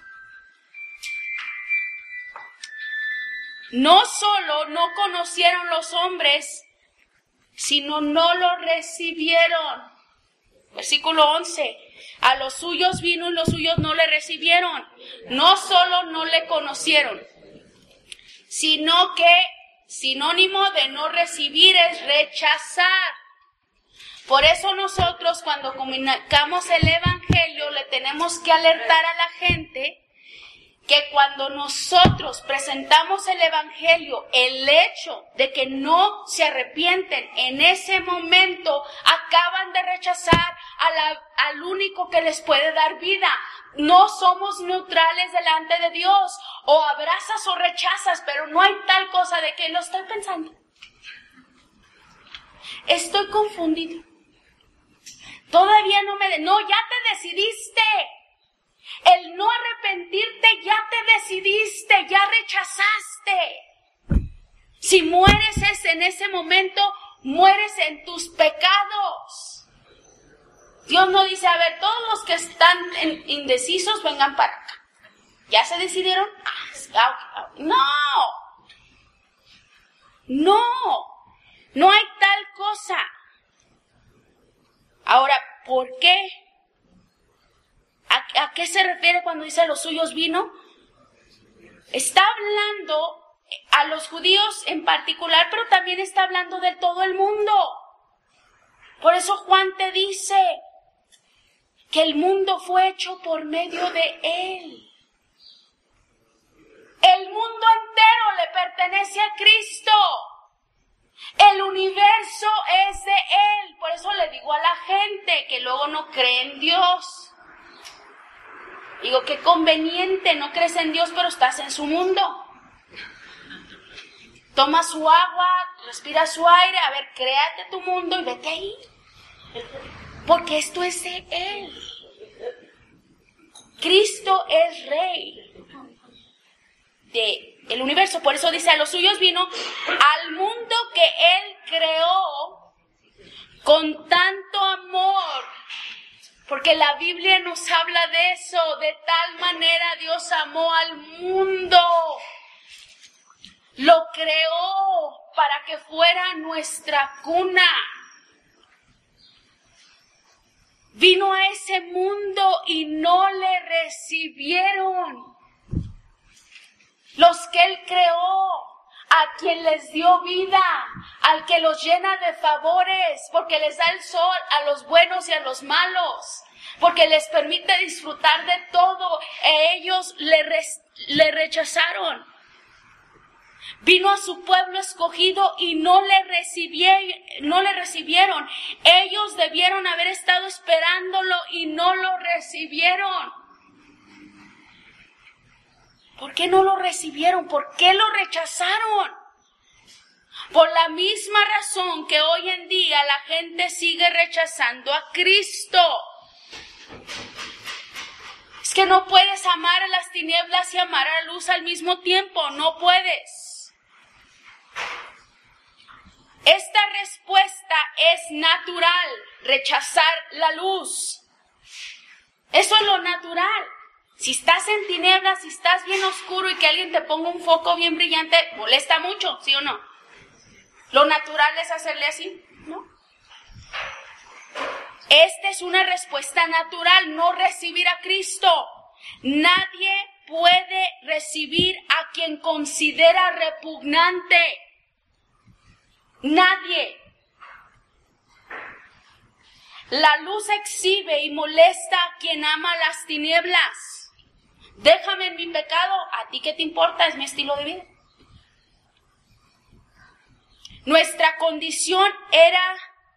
No solo no conocieron los hombres sino no lo recibieron. Versículo 11. A los suyos vino y los suyos no le recibieron. No solo no le conocieron, sino que sinónimo de no recibir es rechazar. Por eso nosotros cuando comunicamos el Evangelio le tenemos que alertar a la gente que cuando nosotros presentamos el Evangelio, el hecho de que no se arrepienten en ese momento, acaban de rechazar al único que les puede dar vida. No somos neutrales delante de Dios, o abrazas o rechazas, pero no hay tal cosa de que lo estoy pensando. Estoy confundido. Todavía no, ya te decidiste. El no arrepentirte, ya te decidiste, ya rechazaste. Si mueres en ese momento, mueres en tus pecados. Dios no dice, a ver, todos los que están indecisos vengan para acá. ¿Ya se decidieron? No hay tal cosa. Ahora, ¿por qué? ¿A qué se refiere cuando dice a los suyos vino? Está hablando a los judíos en particular, pero también está hablando de todo el mundo. Por eso Juan te dice que el mundo fue hecho por medio de Él. El mundo entero le pertenece a Cristo. El universo es de Él. Por eso le digo a la gente que luego no cree en Dios. Digo, qué conveniente, no crees en Dios, pero estás en su mundo. Toma su agua, respira su aire, a ver, créate tu mundo y vete ahí. Porque esto es de Él. Cristo es Rey del universo. Por eso dice, a los suyos vino al mundo que Él creó con tanto amor. Porque la Biblia nos habla de eso. De tal manera Dios amó al mundo. Lo creó para que fuera nuestra cuna. Vino a ese mundo y no le recibieron. Los que Él creó, a quien les dio vida, al que los llena de favores, porque les da el sol a los buenos y a los malos, porque les permite disfrutar de todo, ellos le rechazaron. Vino a su pueblo escogido y no le recibieron. Ellos debieron haber estado esperándolo y no lo recibieron. ¿Por qué no lo recibieron? ¿Por qué lo rechazaron? Por la misma razón que hoy en día la gente sigue rechazando a Cristo. Es que no puedes amar a las tinieblas y amar a la luz al mismo tiempo. No puedes. Esta respuesta es natural. Rechazar la luz. Eso es lo natural. Si estás en tinieblas, si estás bien oscuro y que alguien te ponga un foco bien brillante, molesta mucho, ¿sí o no? Lo natural es hacerle así, ¿no? Esta es una respuesta natural, no recibir a Cristo. Nadie puede recibir a quien considera repugnante. Nadie. La luz exhibe y molesta a quien ama las tinieblas. Déjame en mi pecado, ¿a ti qué te importa? Es mi estilo de vida. Nuestra condición era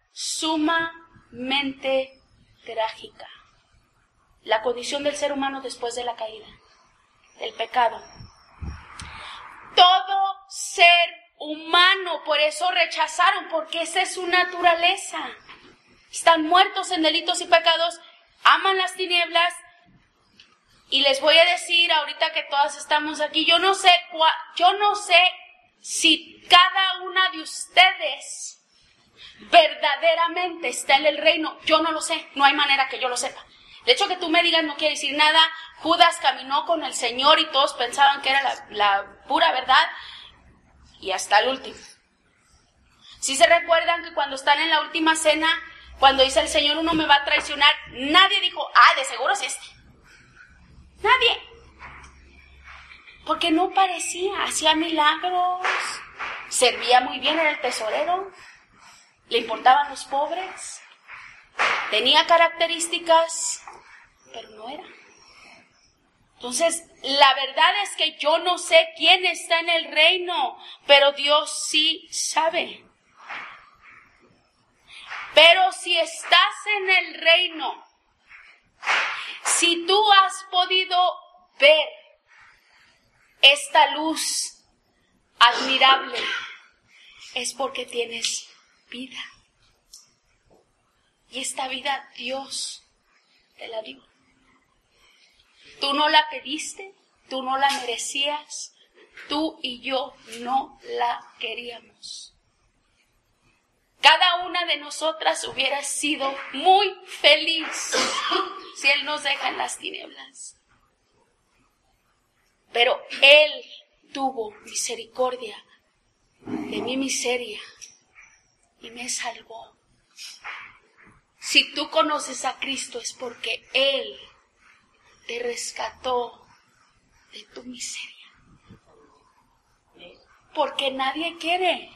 sumamente trágica. La condición del ser humano después de la caída, del pecado. Todo ser humano, por eso rechazaron, porque esa es su naturaleza. Están muertos en delitos y pecados, aman las tinieblas. Y les voy a decir ahorita que todas estamos aquí, yo no sé si cada una de ustedes verdaderamente está en el reino. Yo no lo sé, no hay manera que yo lo sepa. El hecho que tú me digas no quiere decir nada. Judas caminó con el Señor y todos pensaban que era la pura verdad y hasta el último. ¿Sí se recuerdan que cuando están en la última cena, cuando dice el Señor, uno me va a traicionar, nadie dijo, de seguro es este? Nadie. Porque no parecía, hacía milagros, servía muy bien, era el tesorero, le importaban los pobres, tenía características, pero no era. Entonces, la verdad es que yo no sé quién está en el reino, pero Dios sí sabe. Pero si estás en el reino, si tú has podido ver esta luz admirable, es porque tienes vida. Y esta vida Dios te la dio. Tú no la pediste, tú no la merecías, tú y yo no la queríamos. Cada una de nosotras hubiera sido muy feliz si Él nos deja en las tinieblas. Pero Él tuvo misericordia de mi miseria y me salvó. Si tú conoces a Cristo es porque Él te rescató de tu miseria. Porque nadie quiere.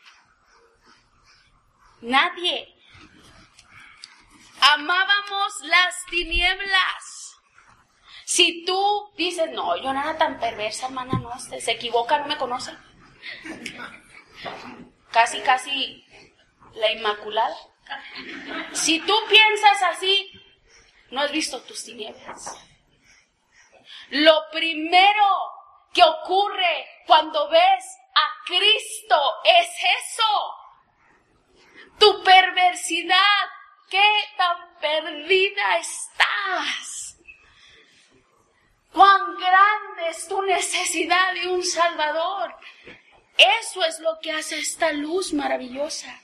Nadie. Amábamos las tinieblas. Si tú dices, no, yo nada tan perversa, hermana, no, se equivoca, no me conoce. Casi la Inmaculada. Si tú piensas así, no has visto tus tinieblas. Lo primero que ocurre cuando ves a Cristo es eso. Tu perversidad, qué tan perdida estás. Cuán grande es tu necesidad de un Salvador. Eso es lo que hace esta luz maravillosa.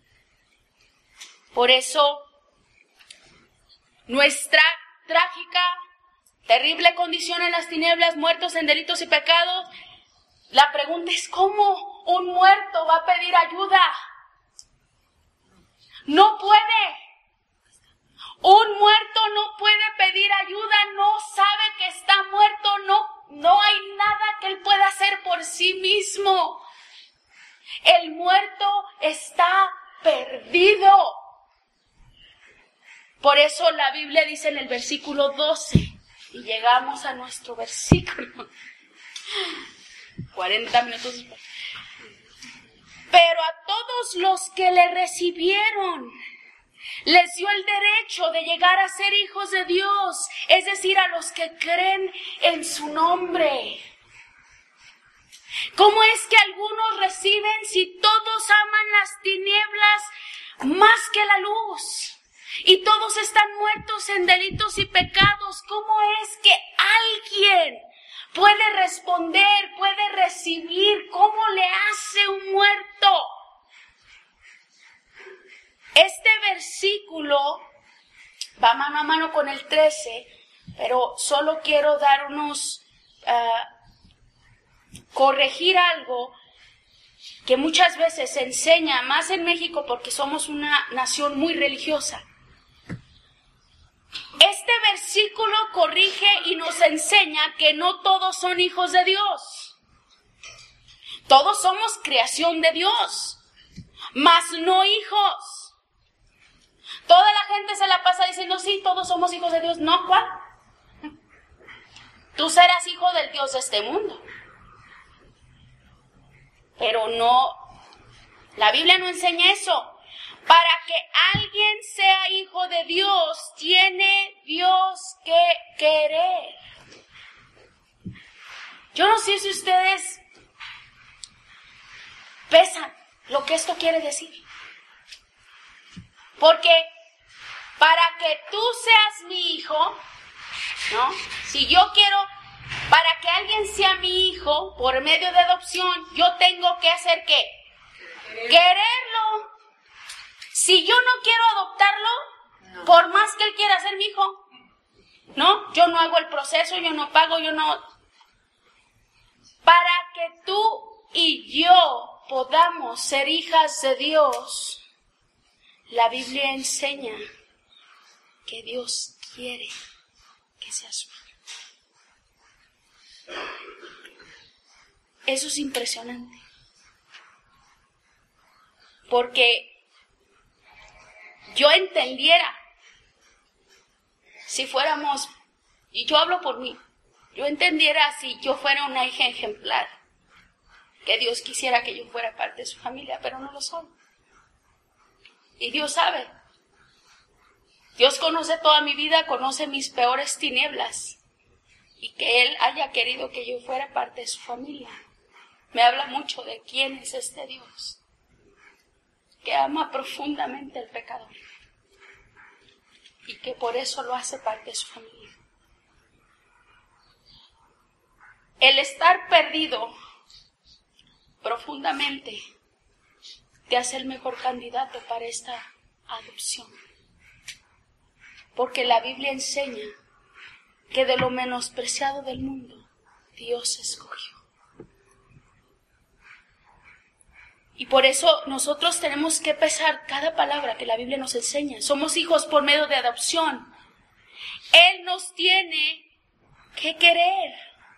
Por eso, nuestra trágica, terrible condición en las tinieblas, muertos en delitos y pecados, la pregunta es, ¿cómo un muerto va a pedir ayuda? No puede. Un muerto no puede pedir ayuda, no sabe que está muerto, no hay nada que él pueda hacer por sí mismo. El muerto está perdido. Por eso la Biblia dice en el versículo 12, y llegamos a nuestro versículo, 40 minutos después. Pero a todos los que le recibieron, les dio el derecho de llegar a ser hijos de Dios, es decir, a los que creen en su nombre. ¿Cómo es que algunos reciben si todos aman las tinieblas más que la luz? Y todos están muertos en delitos y pecados. ¿Cómo es que alguien puede responder, puede recibir? ¿Cómo le hace un muerto? Este versículo va mano a mano con el 13, pero solo quiero dar corregir algo que muchas veces se enseña, más en México porque somos una nación muy religiosa. Este versículo corrige y nos enseña que no todos son hijos de Dios. Todos somos creación de Dios, mas no hijos. Toda la gente se la pasa diciendo, sí, todos somos hijos de Dios. No, ¿cuál? Tú serás hijo del Dios de este mundo. Pero no, la Biblia no enseña eso. Para que alguien sea hijo de Dios, tiene Dios que querer. Yo no sé si ustedes pesan lo que esto quiere decir. Porque para que tú seas mi hijo, ¿no? Si yo quiero, para que alguien sea mi hijo por medio de adopción, yo tengo que hacer ¿qué? Quererlo. Si yo no quiero adoptarlo, por más que él quiera ser mi hijo, ¿no? Yo no hago el proceso, yo no pago, yo no. Para que tú y yo podamos ser hijas de Dios, la Biblia enseña que Dios quiere que seas su hija. Eso es impresionante. Porque yo entendiera, si fuéramos, y yo hablo por mí, yo entendiera si yo fuera una hija ejemplar, que Dios quisiera que yo fuera parte de su familia, pero no lo soy. Y Dios sabe. Dios conoce toda mi vida, conoce mis peores tinieblas. Y que Él haya querido que yo fuera parte de su familia me habla mucho de quién es este Dios, que ama profundamente al pecador y que por eso lo hace parte de su familia. El estar perdido profundamente te hace el mejor candidato para esta adopción. Porque la Biblia enseña que de lo menospreciado del mundo, Dios escogió. Y por eso nosotros tenemos que pesar cada palabra que la Biblia nos enseña. Somos hijos por medio de adopción. Él nos tiene que querer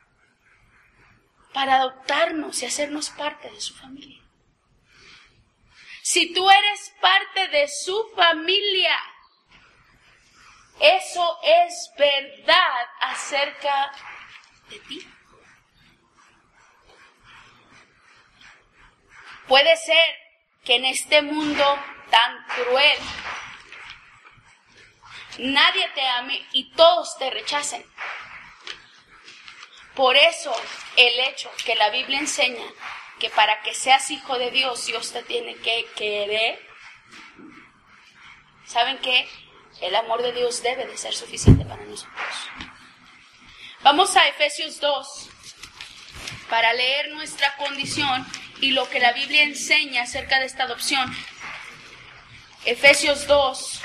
para adoptarnos y hacernos parte de su familia. Si tú eres parte de su familia, eso es verdad acerca de ti. Puede ser que en este mundo tan cruel nadie te ame y todos te rechacen. Por eso el hecho que la Biblia enseña que para que seas hijo de Dios, Dios te tiene que querer. ¿Saben qué? El amor de Dios debe de ser suficiente para nosotros. Vamos a Efesios 2 para leer nuestra condición y lo que la Biblia enseña acerca de esta adopción. Efesios 2.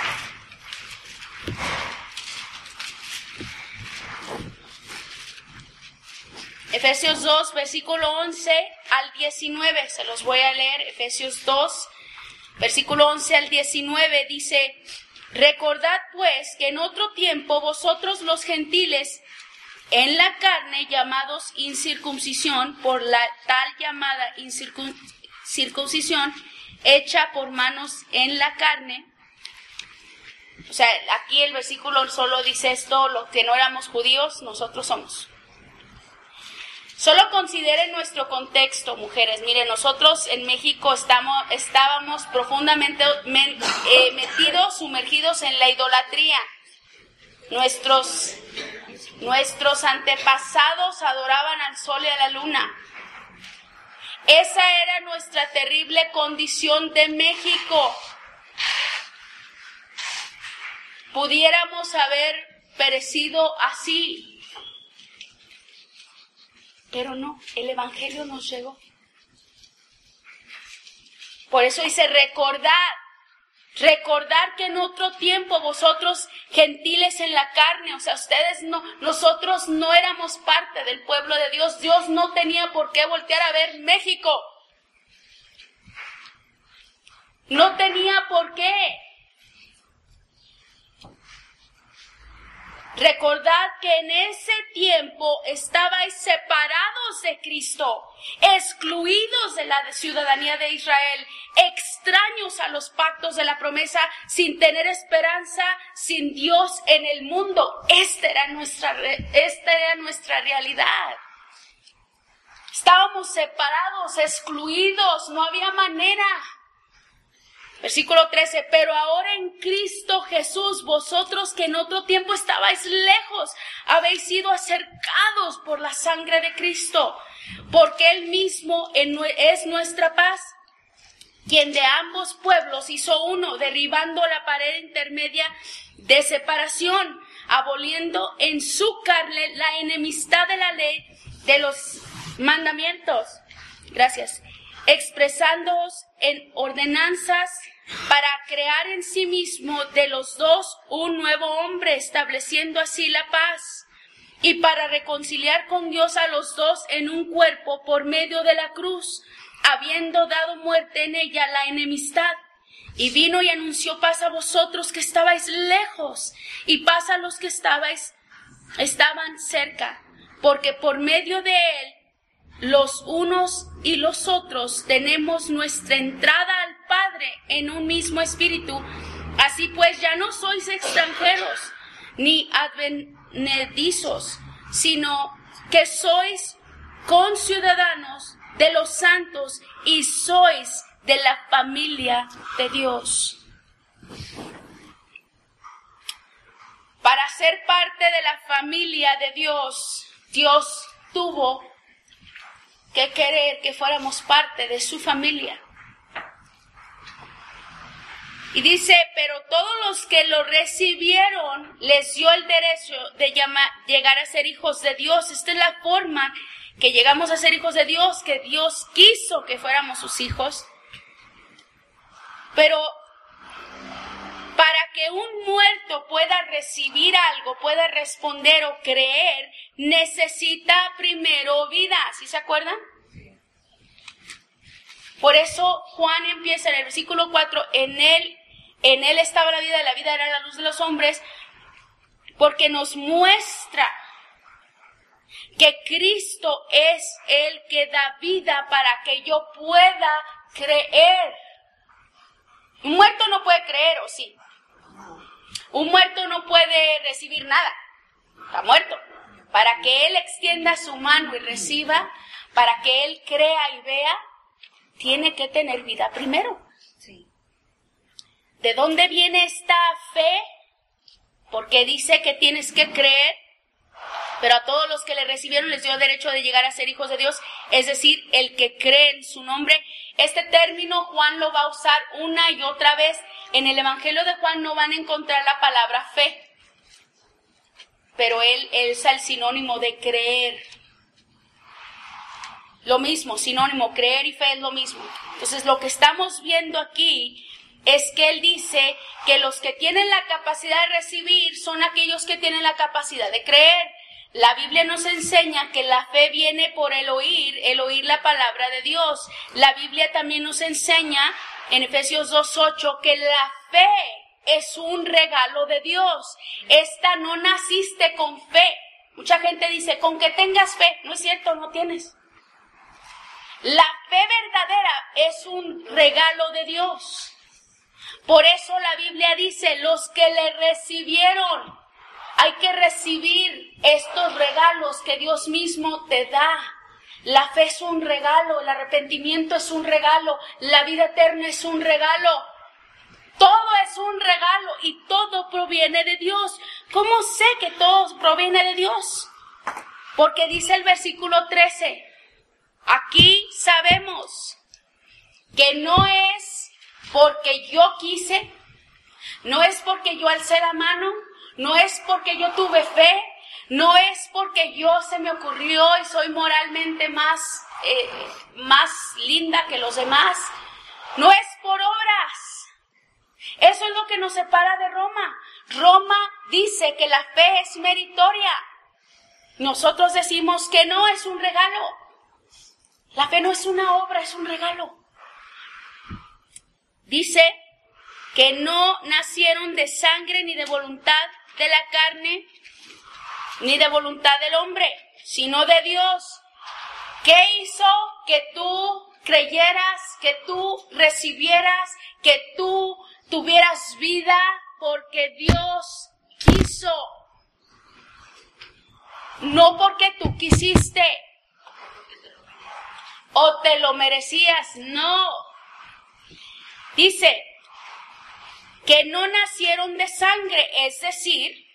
Efesios 2, versículo 11 al 19. Se los voy a leer. Efesios 2, versículo 11 al 19 dice: recordad pues que en otro tiempo vosotros los gentiles en la carne, llamados incircuncisión por la tal llamada circuncisión hecha por manos en la carne. O sea, aquí el versículo solo dice esto: los que no éramos judíos, nosotros somos. Solo consideren nuestro contexto, mujeres. Miren, nosotros en México estábamos profundamente metidos, sumergidos en la idolatría. Nuestros antepasados adoraban al sol y a la luna. Esa era nuestra terrible condición de México. Pudiéramos haber perecido así. Pero no, el Evangelio nos llegó. Por eso dice: recordar que en otro tiempo vosotros gentiles en la carne, o sea, nosotros no éramos parte del pueblo de Dios. Dios no tenía por qué voltear a ver México. No tenía por qué. Recordad que en ese tiempo estabais separados de Cristo, excluidos de la ciudadanía de Israel, extraños a los pactos de la promesa, sin tener esperanza, sin Dios en el mundo. Esta era nuestra realidad. Estábamos separados, excluidos, no había manera. Versículo 13, pero ahora en Cristo Jesús, vosotros que en otro tiempo estabais lejos, habéis sido acercados por la sangre de Cristo, porque Él mismo es nuestra paz, quien de ambos pueblos hizo uno, derribando la pared intermedia de separación, aboliendo en su carne la enemistad de la ley de los mandamientos. Gracias. Expresándoos en ordenanzas para crear en sí mismo de los dos un nuevo hombre, estableciendo así la paz, y para reconciliar con Dios a los dos en un cuerpo por medio de la cruz, habiendo dado muerte en ella la enemistad. Y vino y anunció paz a vosotros que estabais lejos, y paz a los que estaban cerca, porque por medio de él, los unos y los otros tenemos nuestra entrada al Padre en un mismo espíritu. Así pues, ya no sois extranjeros ni advenedizos, sino que sois conciudadanos de los santos y sois de la familia de Dios. Para ser parte de la familia de Dios, Dios tuvo que querer que fuéramos parte de su familia. Y dice, pero todos los que lo recibieron, les dio el derecho de llegar a ser hijos de Dios. Esta es la forma que llegamos a ser hijos de Dios, que Dios quiso que fuéramos sus hijos. Pero para que un muerto pueda recibir algo, pueda responder o creer, necesita primero vida. ¿Sí se acuerdan? Por eso Juan empieza en el versículo 4, en él estaba la vida era la luz de los hombres, porque nos muestra que Cristo es el que da vida para que yo pueda creer. Un muerto no puede creer, ¿o sí? Un muerto no puede recibir nada. Está muerto. Para que él extienda su mano y reciba, para que él crea y vea, tiene que tener vida primero. Sí. ¿De dónde viene esta fe? Porque dice que tienes que creer, pero a todos los que le recibieron les dio derecho de llegar a ser hijos de Dios, es decir, el que cree en su nombre. Este término Juan lo va a usar una y otra vez. En el Evangelio de Juan no van a encontrar la palabra fe, pero él usa el sinónimo de creer. Lo mismo, sinónimo, creer y fe es lo mismo. Entonces lo que estamos viendo aquí es que él dice que los que tienen la capacidad de recibir son aquellos que tienen la capacidad de creer. La Biblia nos enseña que la fe viene por el oír la palabra de Dios. La Biblia también nos enseña en Efesios 2:8 que la fe es un regalo de Dios. Esta no naciste con fe. Mucha gente dice, con que tengas fe. No es cierto, no tienes. La fe verdadera es un regalo de Dios. Por eso la Biblia dice, los que le recibieron, hay que recibir estos regalos que Dios mismo te da. La fe es un regalo, el arrepentimiento es un regalo, la vida eterna es un regalo. Todo es un regalo y todo proviene de Dios. ¿Cómo sé que todo proviene de Dios? Porque dice el versículo 13, aquí sabemos que no es porque yo quise, no es porque yo alcé la mano, no es porque yo tuve fe, no es porque yo se me ocurrió y soy moralmente más linda que los demás, no es por obras. Eso es lo que nos separa de Roma. Roma dice que la fe es meritoria. Nosotros decimos que no, es un regalo. La fe no es una obra, es un regalo. Dice que no nacieron de sangre ni de voluntad de la carne, ni de voluntad del hombre, sino de Dios. ¿Qué hizo que tú creyeras, que tú recibieras, que tú tuvieras vida? Porque Dios quiso. No porque tú quisiste o te lo merecías, no. Dice que no nacieron de sangre, es decir,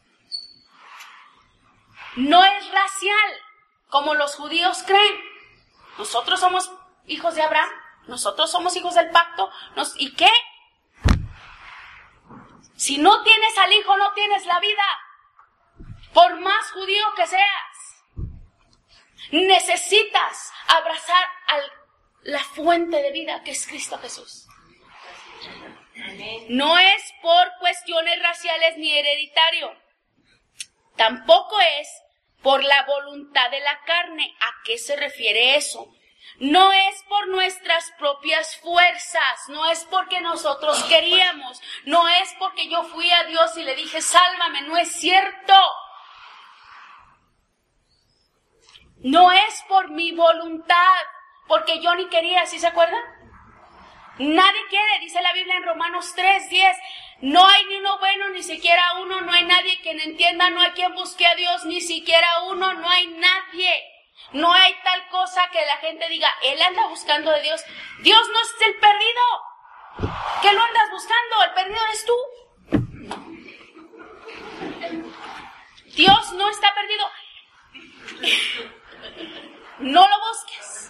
no es racial, como los judíos creen. Nosotros somos hijos de Abraham, nosotros somos hijos del pacto, ¿y qué? Si no tienes al hijo, no tienes la vida, por más judío que seas. Necesitas abrazar a la fuente de vida que es Cristo Jesús. No es por cuestiones raciales ni hereditario. Tampoco es por la voluntad de la carne. ¿A qué se refiere eso? No es por nuestras propias fuerzas, no es porque nosotros queríamos, no es porque yo fui a Dios y le dije, sálvame, no es cierto. No es por mi voluntad, porque yo ni quería, ¿sí se acuerdan? Nadie quiere, dice la Biblia en Romanos 3:10, no hay ni uno bueno, ni siquiera uno, no hay nadie quien entienda, no hay quien busque a Dios, ni siquiera uno, no hay nadie. No hay tal cosa que la gente diga, él anda buscando de Dios. Dios no es el perdido. ¿Qué lo andas buscando? El perdido eres tú. Dios no está perdido. No lo busques.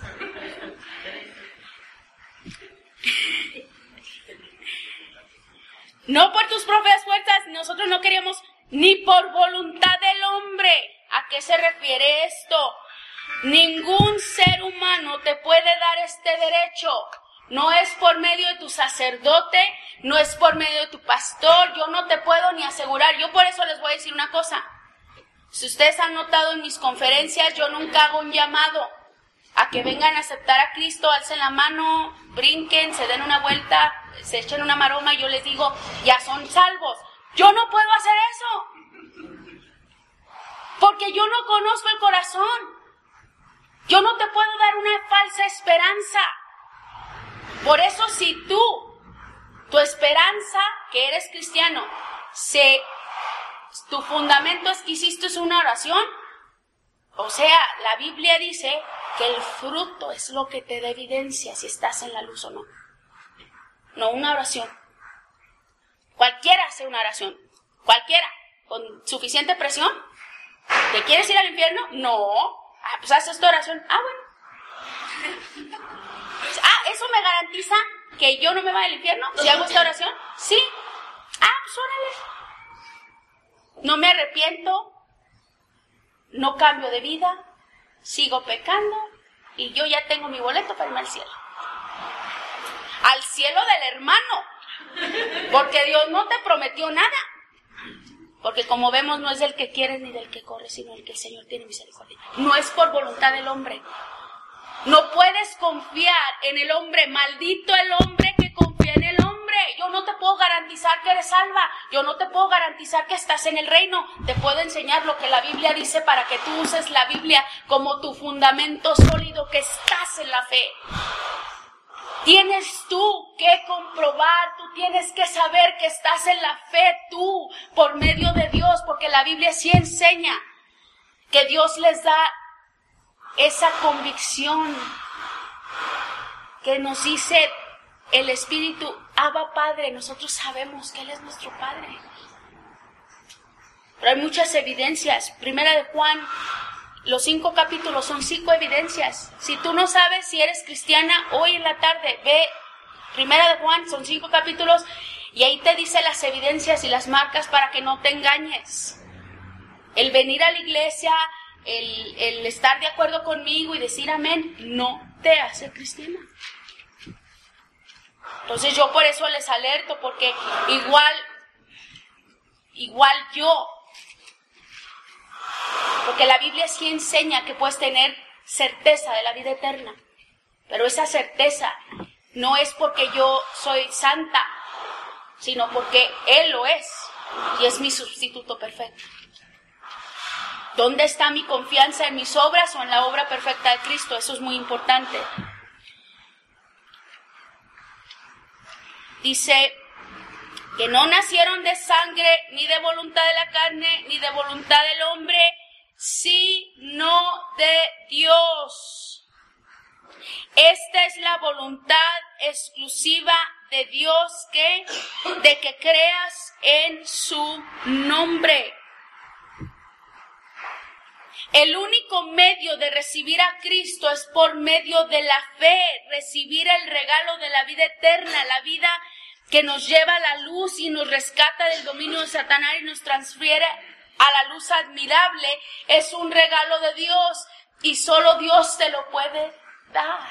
No por tus propias fuerzas, nosotros no queríamos ni por voluntad del hombre. ¿A qué se refiere esto? Ningún ser humano te puede dar este derecho. No es por medio de tu sacerdote, no es por medio de tu pastor. Yo no te puedo ni asegurar. Yo por eso les voy a decir una cosa. Si ustedes han notado en mis conferencias, yo nunca hago un llamado a que vengan a aceptar a Cristo, alcen la mano, brinquen, se den una vuelta, se echen una maroma y yo les digo, ya son salvos. Yo no puedo hacer eso. Porque yo no conozco el corazón. Yo no te puedo dar una falsa esperanza. Por eso si tu esperanza, que eres cristiano, tu fundamento es que hiciste una oración, o sea, la Biblia dice que el fruto es lo que te da evidencia si estás en la luz o no. No una oración. Cualquiera hace una oración. Cualquiera. Con suficiente presión. ¿Te quieres ir al infierno? No. Pues haces tu oración. Bueno. ¿Eso me garantiza que yo no me vaya al infierno si hago esta oración? Sí. Pues órale. No me arrepiento. No cambio de vida. Sigo pecando. Y yo ya tengo mi boleto para irme al cielo. Al cielo del hermano. Porque Dios no te prometió nada. Porque como vemos, no es del que quiere ni del que corre, sino el que el Señor tiene misericordia. No es por voluntad del hombre. No puedes confiar en el hombre. Maldito el hombre que confía en el hombre. Yo no te puedo garantizar que eres salva. Yo no te puedo garantizar que estás en el reino. Te puedo enseñar lo que la Biblia dice para que tú uses la Biblia como tu fundamento sólido, que estás en la fe. Tienes tú que comprobar, tú tienes que saber que estás en la fe tú, por medio de Dios, porque la Biblia sí enseña que Dios les da esa convicción que nos dice el Espíritu, Abba Padre. Nosotros sabemos que Él es nuestro Padre. Pero hay muchas evidencias. Primera de Juan, los 5 capítulos son 5 evidencias. Si tú no sabes si eres cristiana, hoy en la tarde ve Primera de Juan, son 5 capítulos, y ahí te dice las evidencias y las marcas para que no te engañes. El venir a la iglesia, el estar de acuerdo conmigo y decir amén, no te hace cristiana. Entonces yo por eso les alerto, porque igual yo, porque la Biblia sí enseña que puedes tener certeza de la vida eterna, pero esa certeza no es porque yo soy santa, sino porque Él lo es, y es mi sustituto perfecto. ¿Dónde está mi confianza? ¿En mis obras o en la obra perfecta de Cristo? Eso es muy importante. Dice que no nacieron de sangre, ni de voluntad de la carne, ni de voluntad del hombre, sino de Dios. Esta es la voluntad exclusiva de Dios, de que creas en su nombre. El único medio de recibir a Cristo es por medio de la fe, recibir el regalo de la vida eterna, la vida que nos lleva a la luz y nos rescata del dominio de Satanás y nos transfiere a la luz admirable. Es un regalo de Dios y solo Dios te lo puede dar.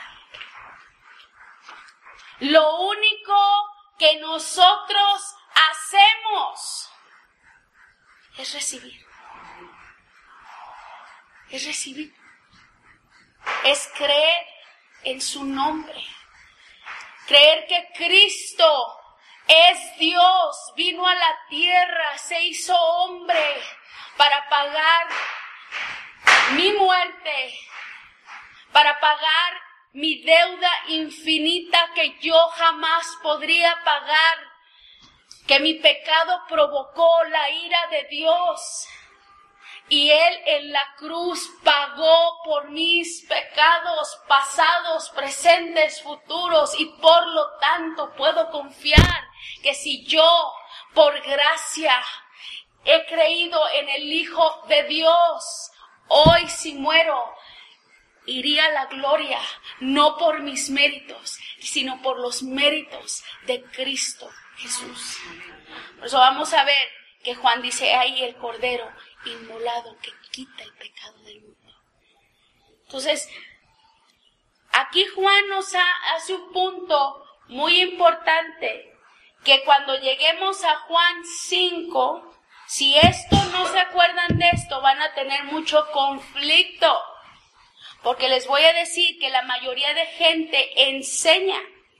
Lo único que nosotros hacemos es recibir. Es recibir, es creer, en su nombre. Creer que Cristo es Dios, vino a la tierra, se hizo hombre para pagar mi muerte, para pagar mi deuda infinita que yo jamás podría pagar, que mi pecado provocó la ira de Dios. Y Él en la cruz pagó por mis pecados pasados, presentes, futuros. Y por lo tanto puedo confiar que si yo, por gracia, he creído en el Hijo de Dios, hoy si muero, iría a la gloria, no por mis méritos, sino por los méritos de Cristo Jesús. Por eso vamos a ver que Juan dice ahí el Cordero inmolado que quita el pecado del mundo. Entonces, aquí Juan nos hace un punto muy importante, que cuando lleguemos a Juan 5, si esto no se acuerdan de esto, van a tener mucho conflicto, porque les voy a decir que la mayoría de gente enseña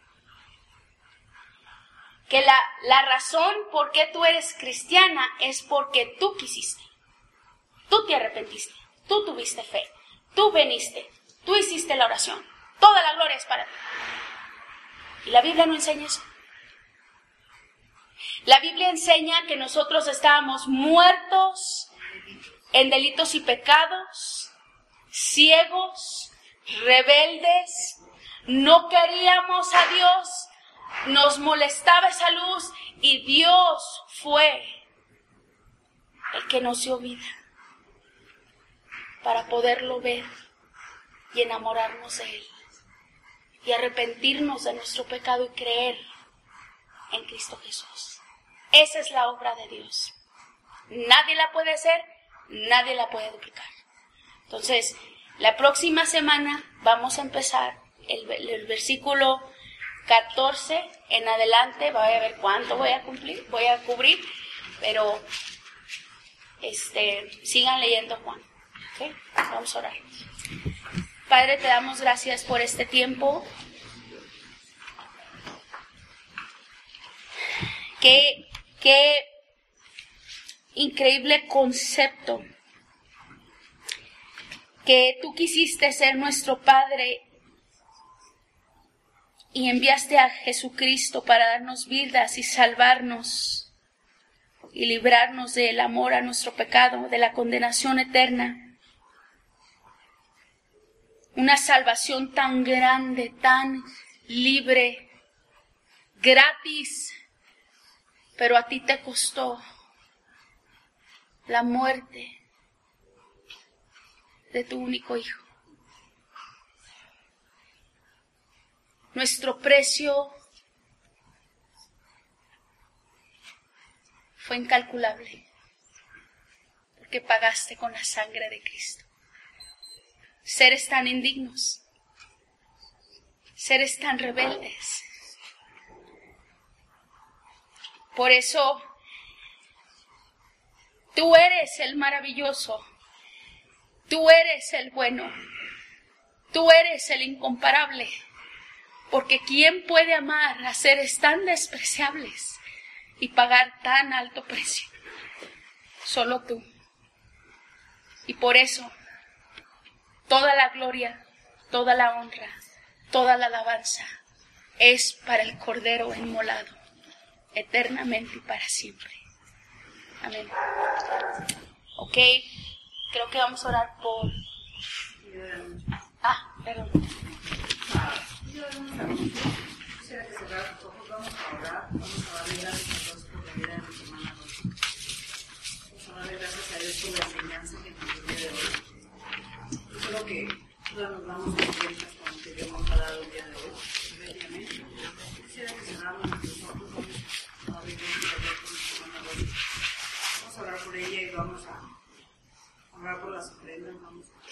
que la razón por qué tú eres cristiana es porque tú quisiste. Tú te arrepentiste, tú tuviste fe, tú viniste, tú hiciste la oración. Toda la gloria es para ti. Y la Biblia no enseña eso. La Biblia enseña que nosotros estábamos muertos en delitos y pecados, ciegos, rebeldes, no queríamos a Dios, nos molestaba esa luz y Dios fue el que nos dio vida para poderlo ver y enamorarnos de Él y arrepentirnos de nuestro pecado y creer en Cristo Jesús. Esa es la obra de Dios. Nadie la puede hacer, nadie la puede duplicar. Entonces, la próxima semana vamos a empezar el versículo 14 en adelante. Voy a ver cuánto voy a cubrir, pero sigan leyendo Juan. ¿Okay? Vamos a orar. Padre, te damos gracias por este tiempo. Qué increíble concepto. Que tú quisiste ser nuestro Padre y enviaste a Jesucristo para darnos vidas y salvarnos y librarnos del amor a nuestro pecado, de la condenación eterna. Una salvación tan grande, tan libre, gratis, pero a ti te costó la muerte de tu único Hijo. Nuestro precio fue incalculable, porque pagaste con la sangre de Cristo. Seres tan indignos, seres tan rebeldes. Por eso, tú eres el maravilloso, tú eres el bueno, tú eres el incomparable, porque ¿quién puede amar a seres tan despreciables y pagar tan alto precio? Solo tú. Y por eso, toda la gloria, toda la honra, toda la alabanza es para el Cordero inmolado, eternamente y para siempre. Amén. Ok, creo que vamos a orar por... perdón. Quisiera que cerrar los ojos, vamos a orar, vamos a darle gracias a Dios por la vida de mi hermana Rosy. Vamos a darle gracias a Dios por la enseñanza que nos dio el día de hoy. Yo creo que todas nos damos cuenta con lo que Dios nos ha dado el día de hoy. Obviamente, quisiera que cerráramos nuestros ojos, vamos a abrir nuestra vida con nuestra hermana Rosy. Vamos a orar por ella y vamos a orar por las ofrendas, vamos a...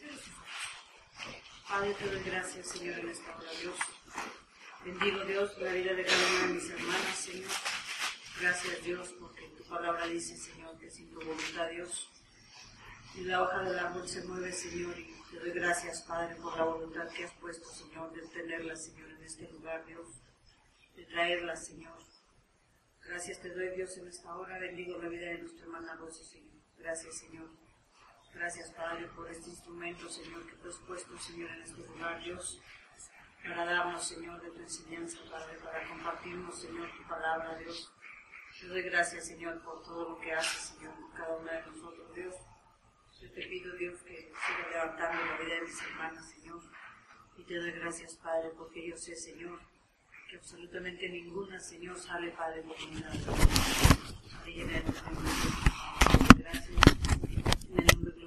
Padre, te doy gracias, Señor, en esta hora, Dios. Bendigo, Dios, la vida de cada una de mis hermanas, Señor. Gracias, Dios, porque tu palabra dice, Señor, que sin tu voluntad, Dios, Y la hoja del árbol se mueve, Señor, y te doy gracias, Padre, por la voluntad que has puesto, Señor, de tenerla, Señor, en este lugar, Dios, de traerla, Señor. Gracias te doy, Dios, en esta hora. Bendigo la vida de nuestra hermana Rosy, Señor. Gracias, Señor. Gracias, Padre, por este instrumento, Señor, que tú has puesto, Señor, en este lugar, Dios, para darnos, Señor, de tu enseñanza, Padre, para compartirnos, Señor, tu palabra, Dios. Te doy gracias, Señor, por todo lo que haces, Señor, por cada una de nosotros, Dios. Yo te pido, Dios, que siga levantando la vida de mis hermanas, Señor. Y te doy gracias, Padre, porque yo sé, Señor, que absolutamente ninguna, Señor, sale, Padre, con una. Gracias. En el nombre